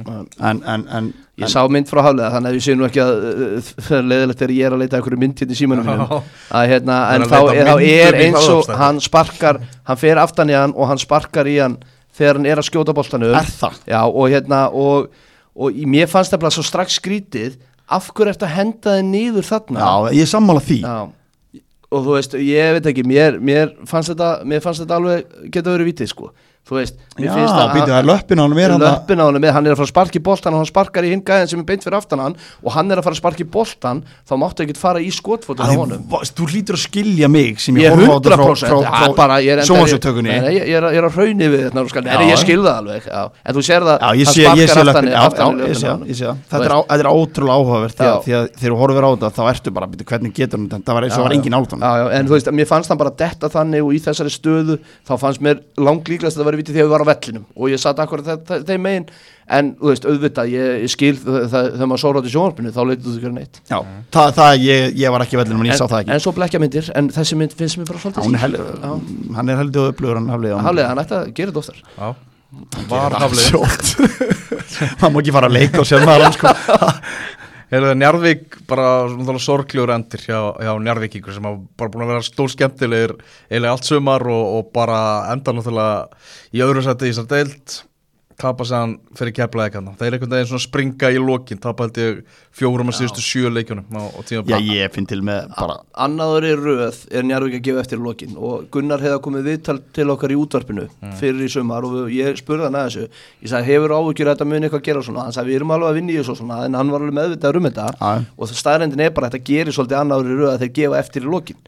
en ég sá mynd frá hafliða, þannig að ég sé nú ekki að það er leiðilegt þegar ég er að leita einhverju mynd hérna í símanum mínum en þá er eins og hann sparkar hann fer aftan í hann og hann sparkar í hann þegar hann er að skjóta boltanum er það? Já, og mér fannst það bara svo strax skrítið af hverju ertu að henda þið niður þarna já, ég sammála því og þú veist, ég veit ekki mér fannst þetta alveg geta verið vitið sko þú veist, mér finnst það er löppin á honum hann er að fara að sparka í boltan og hann sparkar í hinn gæðin sem er beint fyrir aftan hann og hann er að fara að sparka í boltan þá máttu ekki fara í skotfótinn á honum þú hlýtur að skilja mig sem ég horfa á þetta frá sjónvarpstökunni ég er að hrauni við þetta ég skil það alveg en þú sér það hann sparkar aftan ég sé það þetta er ótrúlega áhugavert því að þegar þú horfir á þetta þá ertu bara hvernig getur hann það var eins og var engin áltan en þú veist, mér fannst hann bara detta þannig og í þessari stöðu þá fannst mér langlíklegast að viti þegar við varum á vellinum og ég satt akkurat þeim megin en þú veist, auðvitað, ég skil þegar maður sór á til sjónvarpinu þá leitið þú ekki að neitt ég var ekki á vellinum en ég sá það ekki en svo blekkja myndir, en þessi mynd finnst mér bara svolítið hann er heldur upplugur Hafliði, hann ætti að gera þetta oftar var Hafliði það má ekki fara að leika og sér maður hann sko Njarðvík bara sorglegur endir hjá Njarðvíkingur sem hafa bara búin að vera stór skemmtilegir eiginlega allt sumar og bara enda náttúrulega í öðru sæti í þessar deild tapa sér hann fyrir Keflavík hann. Þeir einhvern veginn svona springa í lokin, tapa held ég 4 af síðustu 7 leikjunum á tíma. Já, ég finn til með bara Annaður í röð Njarðvík að gefa eftir í lokin og Gunnar hefði komið viðtal til okkar í útvarpinu fyrir í sumar og ég spurði hann að þessu. Ég sagði, hefur áhyggjur að þetta muni eitthvað að gera svona? Hann sagði, við erum alveg að vinna í þessu svona, en hann var alveg meðvitaður þetta og staðreyndin bara að þetta gerir svolítið annaður í röð að þeir gefa eftir í lokin.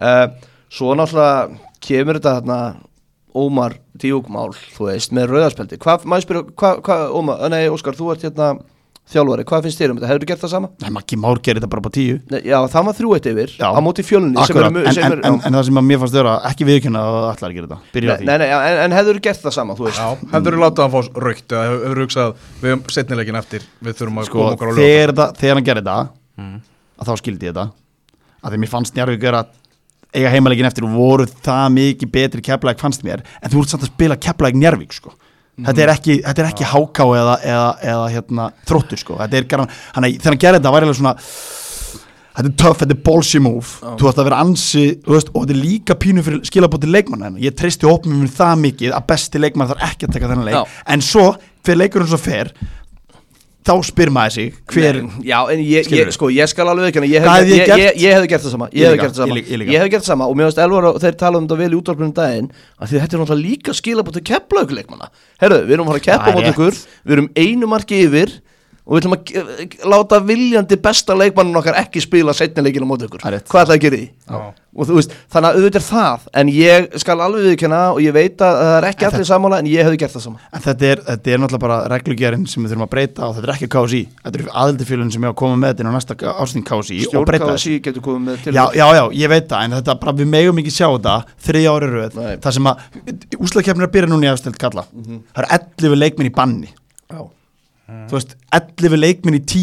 Svo náttúrulega kemur þetta þarna Ómar Díukmál, þú veist, með rauðarspjaldi. Maður spyrja, Ómar, nei, Óskar, þú ert hérna þjálfari, hvað finnst þér þetta? Hefur þú gert það sama? Nei, Maggi Már gerir þetta bara på 10. Nei, já, það var 3-1 yfir á móti Fjölni en það sem að mér fannst vera ekki viðurkenna að allar að gera þetta. Byrja á því. Nei, en hefur þú gert það sama, þú veist? Já, hefur þú látað hann fá rautt eða hefur þú hugsað við höfum seinnileikin eftir, við þurfum að koma okkur á lög. Þegar hann gerir þetta, að þá skildi ég þetta, að því mér fannst Njarðvík vera eiga heimaleikin eftir og voru það mikið betri Keflavík fannst mér, en þú ert samt að spila Keflavík Njarðvík sko. Þetta er ekki HK eða hérna Þróttur sko. Þegar hann gerir þetta var eiginlega svona þetta er tough, þetta er ballsy move þú ætti að vera ansi, þú veist, og þetta er líka pínu fyrir skilabóti leikmann ég treysti hópum mér það mikið að besti leikmann þarf ekki að taka þennan leik, en svo fyrir leikurinn svo fer þá spyr maður sig hver. Já, en ég skal alveg ekki ég hefði gert það sama ég hefði gert það sama og mér veist Elvar þeir tala um þetta vel í útvarpinu daginn að því þetta er náttúrulega líka skilabóti Keflavík leikmanna. Herðu, við erum að fara að keppa mót ykkur, við erum 1 marki yfir og við ætlum að láta viljandi besta leikmannun okkar ekki spila seinni leikina mót ykkur. Hvað ætlaði að gera í? Og þú veist, þannig að auðvitað er það, en ég skal alveg viðurkenna og ég veit að það er ekki allir sammála en ég hefði gert það sama. En þetta er náttúrulega bara reglugerinn sem við þurfum að breyta og þetta er ekki KSÍ. Þetta er aðildafélagin sem ég á að koma með þetta á næsta ársþing KSÍ og breyta þessu. Stjórn KSÍ getur komið með til. Já, ég veit það, en þetta bara við megum ekki sjá þetta 3 ári í röð. Það sem að úrslitakeppnin er að byrja núna í efstild kalla. Það eru 11 leikmenn í banni. Þú veist, 11 leikmenn í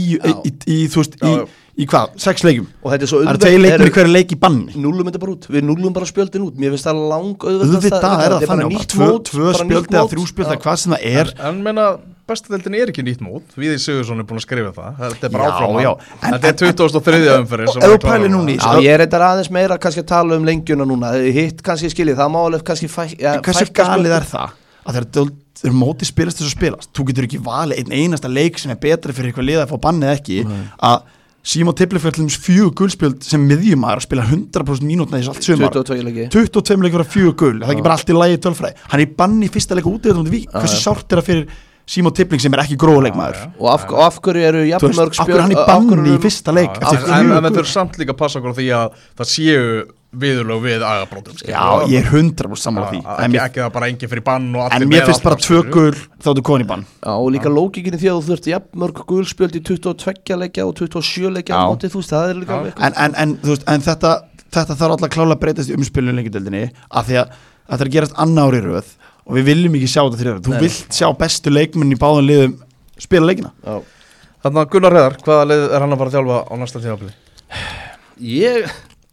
10 í hvað? 6 leikjum og þetta er svo auðvitað það eru 2 leikmenn í hverju leik í banni núllum þetta bara út, við núllum bara spjöldin út mér finnst það auðvitað það þannig á 2 spjöld eða 3 spjöld eða hvað sem það er en meina, bestadeildin er ekki nýtt mót Víðir Sigurðsson er búin að skrifa það þetta er bara áfram þetta er 23. umferðin ef þú pælir núna í ég er þetta aðeins meira kannski að tala um lengjuna núna hitt kannski skiljið, það má alveg kannski hversu galið er það að þegar móti spilast þess að spilast þú getur ekki valið einn einasta leik sem er betri fyrir eitthvað lið að fá bannið ekki að Símon Tiplefjörlum 4 gulspjöld sem miðjumæður að spila 100% mínútna í allt sumar 22 leiki fyrir 4 gul það er ekki bara allt í lagi tölfræði hann er í banni í fyrsta leika út í þetta hversu sárt er það fyrir Símon Tipling sem er ekki gróðuleikmaður og af hverju eru jafnmörg spjöld af hverju hann í banni í fyrsta leik en það þurfa samt líka að passa okkur á því að það séu viðurlög við agabrótum já, ég er 100% sammála því ekki það bara engin fyrir bann og allir en mér finnst bara 2 gul þá þú komin í bann já, og líka lógikinni því að þú þurft jafnmörg gulspjöld í 22 leikja og 27 leikja móti, þú veist, það er líka en þetta þarf alltaf klálega að breytast í umspilinu lengjadöldinni af því að þetta er að gerast annar ári í röð og við viljum ekki sjá þetta 3 ára þú vilt sjá bestu leikmenn í báðum liðum spila leikina Þannig að Gunnar Heiðar, hvaða lið er hann að fara að þjálfa á næsta tímabili?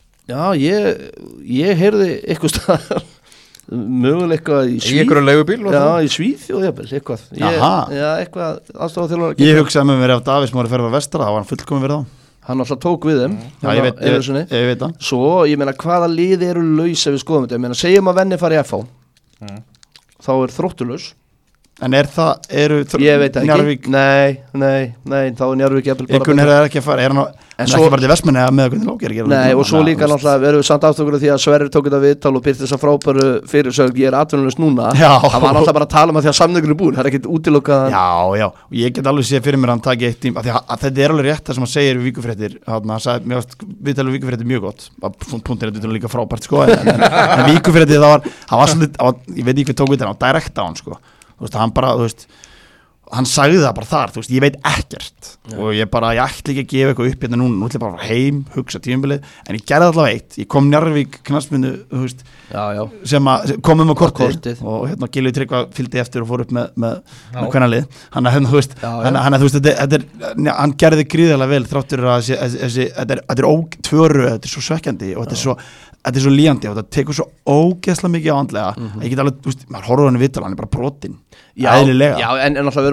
Ég heyrði eitthvað staðar möguleika í Svíð í einhverju leigubíl í Svíð eitthvað aðstofað ég hugsaði með mér ef Davís Mári ferði á vestra þá var hann fullkomin verið á hann alltaf tók við þeim ég veit það svo ég meina hvaða lið eru laus ef við skoðum þetta ég meina segjum að Venni fari í FH þá er Þrótturlaus en ég veit ekki nei þá er Njarðvík einhvern er ekki að fara er hann ekki að fara til Vestmanni eða með hvernig lókir nei og svo líka náttúrulega erum við samt aftökur því að Sverrir tók þetta viðtal og byrti þess að frábæru fyrirsögn ég er atvinnulegs núna það var náttúrulega bara að tala um að því að samningur er búin það er ekkit útilokað já og ég get alveg séð fyrir mér að hann taki eitt tím að þetta er alveg rétt það sem hann segir við Víkurfréttir við talum Víkurfréttir mjög gott punktir þetta er líka frábært sko en Víkurfréttir það var svolítið ég veit ekki hvað tók við þetta á direkt á hann sko þú veist, hann bara, þú veist hann sagði það bara þar, þú veist, ég veit ekkert og ég ætla ekki að gefa eitthvað upp hérna nú ætla ég bara heim, hugsa tímabilið en ég gerði allavega eitt, ég kom Njarðvík knattspyrnu, þú veist, sem komum á kortið og hérna Gylfi Tryggva fylgdi eftir og fór upp með kvennalið, hann að þú veist hann gerði gríðarlega vel þráttur að þetta er ótvöru, þetta er svo svekkjandi og þetta er svo líjandi og þetta tekur svo ógeðslega mikið á andlega ég get alveg, þú veist, maður horfður hann í viðtal hann er bara brotinn já, en alltaf við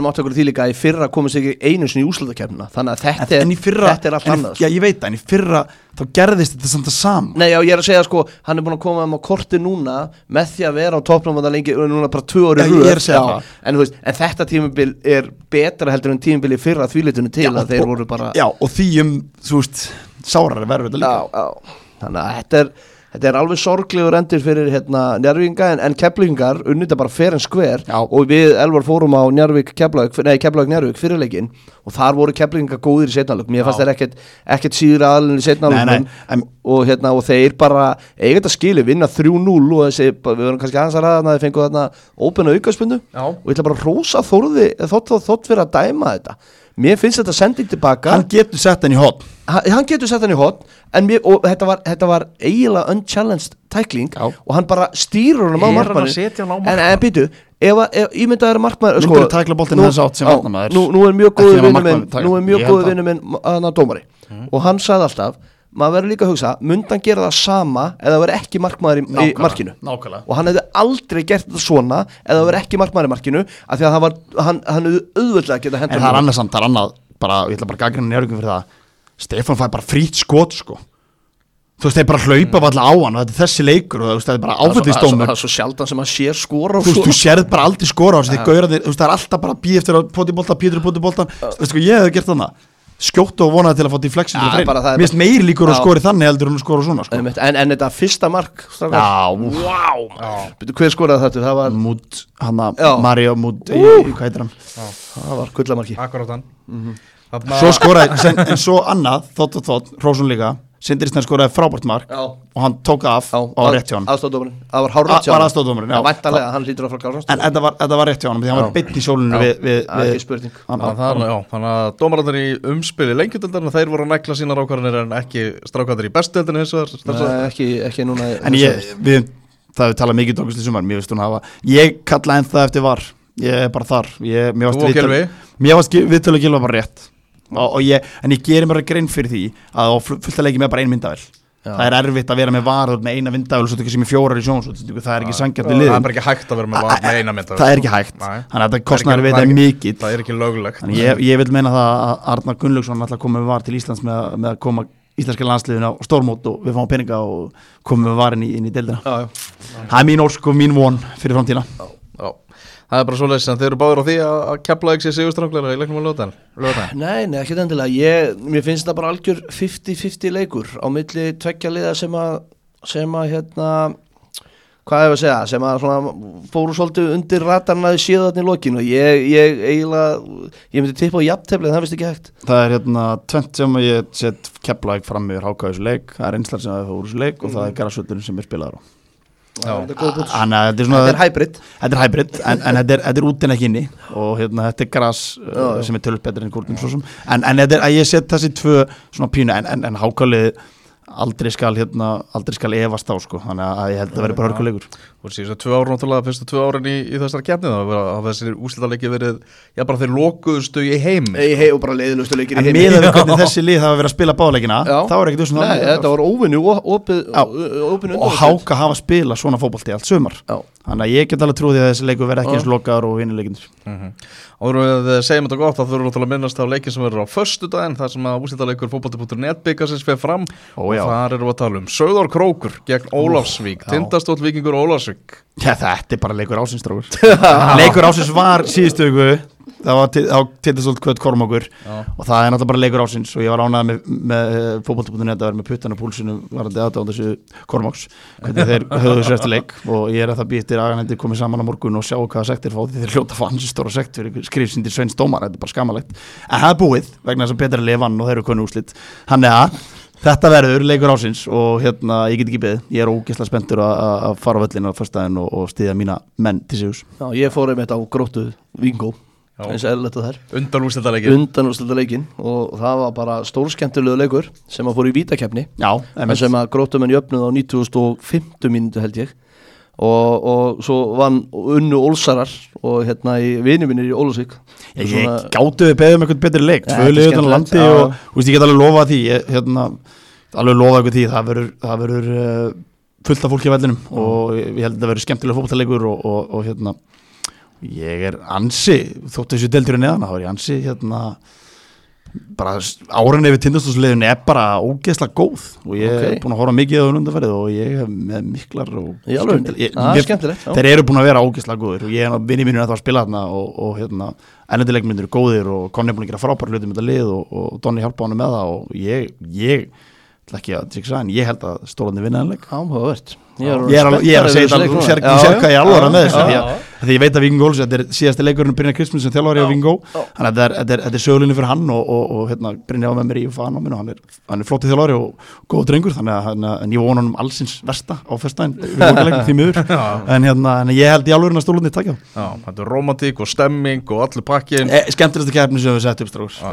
verðum átt okkur því líka að í fyrra komist ekki einu sinni í úrslitakeppnina, þannig að þetta er allt annað. Já, ég veit það, en í fyrra þá gerðist þetta samt að sama. Nei, já, ég að segja sko, hann búin að koma á korti núna með því að vera á toppnum og það lengi, núna bara 2 ári röð. En þú veist, en þetta tímabil betra heldur en tímabil í fyrra þvílitunni til að þeir voru bara... Já, og því þú veist, sárari verður þetta líka. Já, þannig að þetta alveg sorglegur endur fyrir Njarðvíkinga en Keflvíkingar unnita bara fair and square og við Elvar fórum á Keflavík-Njarðvík fyrirleikinn og þar voru Keflvíkingar góðir í seinna hálfleik. Mér fannst þeir ekkert síður aðalinn í seinna hálfleiknum og þeir bara eiga þetta skili vinna 3-0 og þessi, við verðum kannski aðeins að ræða þeir fengu þarna ópenna aukaspunnu og ég ætla bara að rósa Þórði þótt fyrir að dæma þetta. Mér finnst þetta sending tilbaka. Hann getur sett hann í hotn. Hann getur sett hann í hotn og þetta var eiginlega unchallenged tækling og hann bara stýrur hann á markmanni. En býtu, ef ímyndaður markmaður myndur að tækla boltinn þess átt sem varnarmaður. Nú er mjög góður vinur minn dómari og hann sagði alltaf maður verður líka að hugsa, myndi hann gera það sama eða verður ekki markmaður í markinu og hann hefði aldrei gert þetta svona eða verður ekki markmaður í markinu af því að hann hefði auðvitað að geta hendur. En það er annað samt, það er annað bara, ég ætla bara að gagnrýna Njarðvíking fyrir það Stefán fær bara frýtt skot sko. Þú veist, þeir bara hlaupa allir á hann og þetta er þessi leikur og það er bara áfættistómur. Það er svo sjaldan sem hann sér skora á þú sérð bara aldrei skora á þessi það er alltaf bara býð eftir að poti boltan ég hefði gert þannig skjótt og vonaði til að fá deflection til að reyna. Mér finnst meiri líkur að skori þannig heldur en að skora svona sko. En þetta fyrsta mark hver skoraði þetta? Það var Múd, Mario Múd hvað heitir hann? Það var gullamarki. Akkurát hann Svo skoraði, en svo annað þótt, Hrósson líka Sindri Snær skoraði frábært mark og hann tók af á rétt hjá hann. Aðstoðardómarinn. Það var hárrétt hjá hann. Aðstoðardómarinn, já. Væntanlega, hann hlýtur að fara gáðast. En þetta var rétt hjá hann, því hann var beinn í sólinu við ekki spurning. Þannig að dómararnir í umspili lengjadöldarinn, þeir voru að negla sínar ákvarðanir en ekki strákarnir í bestudeldinni hins vegar. Ekki núna. En það við talað mikið tókust í sumar, mér veist hún hafa. Ég kalla enn það eftir var. Ég er bara þar. Mér varst viðtölu Gylfa bara rétt. En ég gerir mér að grein fyrir því að fullt að leiki með bara ein myndavél. Það er erfitt að vera með varð með eina myndavél og svo tekja sem í 4 í sjónsvöld. Það er ekki sanngjarnt við liðum. Það er bara ekki hægt að vera með varð með eina myndavél. Það er ekki hægt. Þannig að þetta kostnaður við þetta mikill. Það er ekki löglegt. Ég vil meina það að Arnar Gunnlaugsson ætla að koma með var til Íslands með að koma íslenska landsliðinu á stórmót og við fáum peninga og komum með varin inn í deildina. Það er mín ósk og mín von fyrir framtíðina. Það er bara svoleiðis en þeir eru báður á því að Keflavík sé sigurstrangleira í leiknum á laugardaginn. Nei, ekki endilega. Mér finnst það bara algjör 50-50 leikur á milli tveggja liða sem að hvað hefur að segja, sem að svona fóru svolítið undir ratarna í síðan í lokinu og ég myndi tippa á jafntefli en það vist ekki hægt. Það er tvennt sem ég set Keflavík fram yfir HK í þessu leik, það er einslar sem það fóru þessu leik og það er Garðarsvöllurinn sem er spilaður á. Þetta er hybrid en þetta er út en ekki inni og þetta er gras sem er tölvöld betur enn kúrnum svo sem en ég set þessi 2 svona pínu en hákalið aldrei skal efast á sko þannig að ég held að vera bara hörkuleikur og síðan 2 ár náttúrulega fyrstu 2 árin í þessari keppni þá hafa þessir úrslitaleiki verið bara þeir lokuðustu í heim og bara leiðilegustu leikir í heim en miðað við hvernig þessi lið hafa verið að spila báðleikina þá er ekkert Nei, þetta var óvinnu og háka hafa spila svona fótbolti allt sumar þannig að ég get alveg trúið að þessi leikur verið ekki eins lokaður og vinnuleikinir Áður við segjum þetta gott þá þurfum við að minnast á leikin sem verður á föstudaginn þar sem að úrslitaleikur fótbolti.net byggasins fer fram og þar erum við að tala um Sauðár Krókur gegn Ólafsvík Tindastóll Víkingur Ólafsvík þetta er bara leikur ásins leikur ásins var síðustu viku það var Tindastóll kvöld Kormákur og það er náttúrulega bara leikur ásins og ég var ánægð með fótbolti.net að vera með puttan á púlsinu varandi aðdáðan þessu Kormáks hvernig þeir höfðu þessu eftir leik og ég er að það býttir aðganendir komið saman á morgun og sjá hvaða sektir fá því þeir hljóta fann sem stóra sekt fyrir skrifsindir Sveins Dómar, þetta er bara skamalegt en það er búið vegna þess að Petur er vann og þeir eru konu úrslit þannig að þetta verður leikur ásins og ég get ekki beðið, ég er ógeðslega spenntur að fara á völlinu á föstudaginn og styðja mína menn til sigurs. Já, ég fór einmitt á Gróttu Vingó eins og eðlilegt að undanúrslitaleikin og það var bara stórskemmtilegu leikur sem að fór í vítakeppni sem að Gróttumenn jöfnuð á 95. mínútu held ég og svo vann unnu Ólsarar og í vini mínir í Ólafsvík ég gátu við beðum eitthvað betri leik 2 lið utan á landi og ég get alveg lofa því alveg lofa eitthvað því það verður fullt af fólki á vellinum og ég held að það verður skemmtilega fótboltaleikur og Ég ansi, þótt þessu deildurinn neðan, þá ég ansi bara árin yfir Tindastóls-liðinu bara ógeðslega góð og ég búin að horfa mikið á undanferðið og ég hef með miklar og skemmtilegt. Þeir eru búin að vera ógeðslega góðir og ég vinni mínur að það að spila þarna og ennendileikmyndir eru góðir og Konni er búin að gera frábæra hluti með þetta lið og Donni hjálpa honum með það og ég ætla ekki að tryggja en ég held að Stórarnir vinna þennan leik. Áhugavert. Ég er að segja þetta, þú sér hvað ég er alveg með þessu því ég veit að Víking Ólafs, þetta er síðasti leikurinn Brynjar Kristmundsson sem þjálfari á Víking Ó þannig að þetta er sögulinni fyrir hann og Brynjar var með mér í fannáminu hann er flottið þjálfari og góð drengur þannig að ég vona honum allsins versta á föstudaginn við lokaleikum því miður en ég held í alveg að Stórarnir takja þetta er romantík og stemming og allur pakkin skemmtilegasta keppni sem við settum upp strákur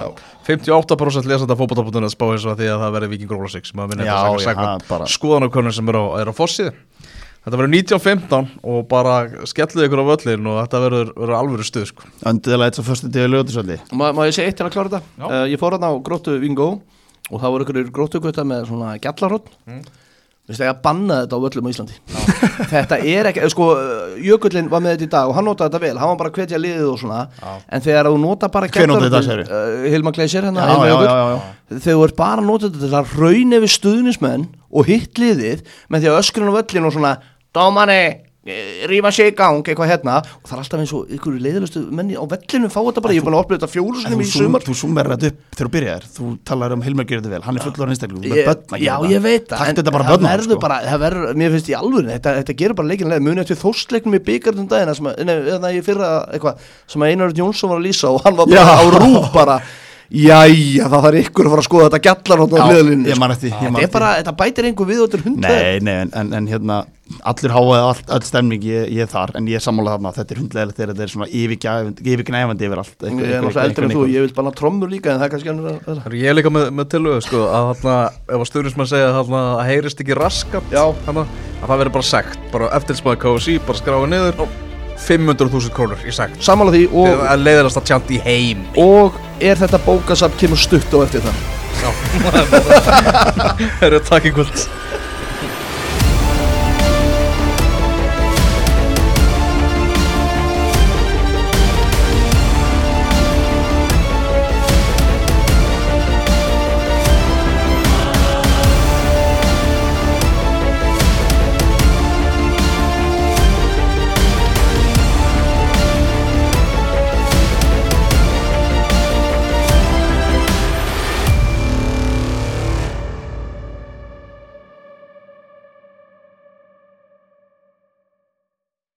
58% lesa þetta fótbolta.net spá eins og því að það verði Víkingur Ólafsvík sem að vinna skoðanakönnun sem er á Fossið. Þetta verður 19:15 og bara skellið ykkur á völlin og þetta verður alvöru stuð sko. Öndilega eitt svo förstu tíu Laugardalsvelli. Má ég segja eitt til að klára þetta? Ég fór á Gróttu Víking Ó og það voru ykkur Gróttugötta með svona gjallarhorn. Veistu ekki að banna þetta á völlum á Íslandi. Þetta er ekki, sko, Jökullinn var með þetta í dag og hann notaði þetta vel, hann var bara að hvetja liðið og svona, en þegar þú nota bara gjallarhorn, Hilmar Gleisir þegar þú ert bara að nota þetta til að raun yfir stuðnismenn og hitt liðið með því að öskurinn á völlin og svona, dómani, rífa sig í gang, eitthvað hérna og það er alltaf eins og ykkur leiðilegustu menni á vellinu fá þetta bara, ég er búin að opna þetta 4 sinnum í sumar. Þú summerar þetta upp þegar þú byrjar, þú talar Hilmar gerir þetta vel, hann er fullorðinn einstaklingur, já ég veit það, það verður, mér finnst í alvöru, þetta gerur bara leikinlega, muni eftir Þórsleiknum í bikarnum dagina sem í fyrra eitthvað, sem Einar Jónsson var að lýsa og hann var bara á rúf bara jæja, það þarf ykkur að fara að skoða þetta gjallarhorn á hliðalínunni. Þetta bætir einhver við og þetta er hundleðilegt. Nei, en allir háaði all stemning ég er þar, en ég er sammála þarna þetta er hundleðilegt þegar þetta er svona yfirgnæfandi yfir allt. Ég er náttúrulega eldri en þú, ég vil bara trommur líka en það er kannski ennur Ég er líka með tillögu sko, að þarna, ef að stuðnismenn segja að heyrist ekki raskat, að það verður bara sekt, bara eftirlitsmaður KSÍ, bara skráið niður 500.000 krónur í sekt. Sammála því og að leiðast að tjanta í heim. Og er þetta bókasafn kemur stutt á eftir það? Já. Takk í kvöld.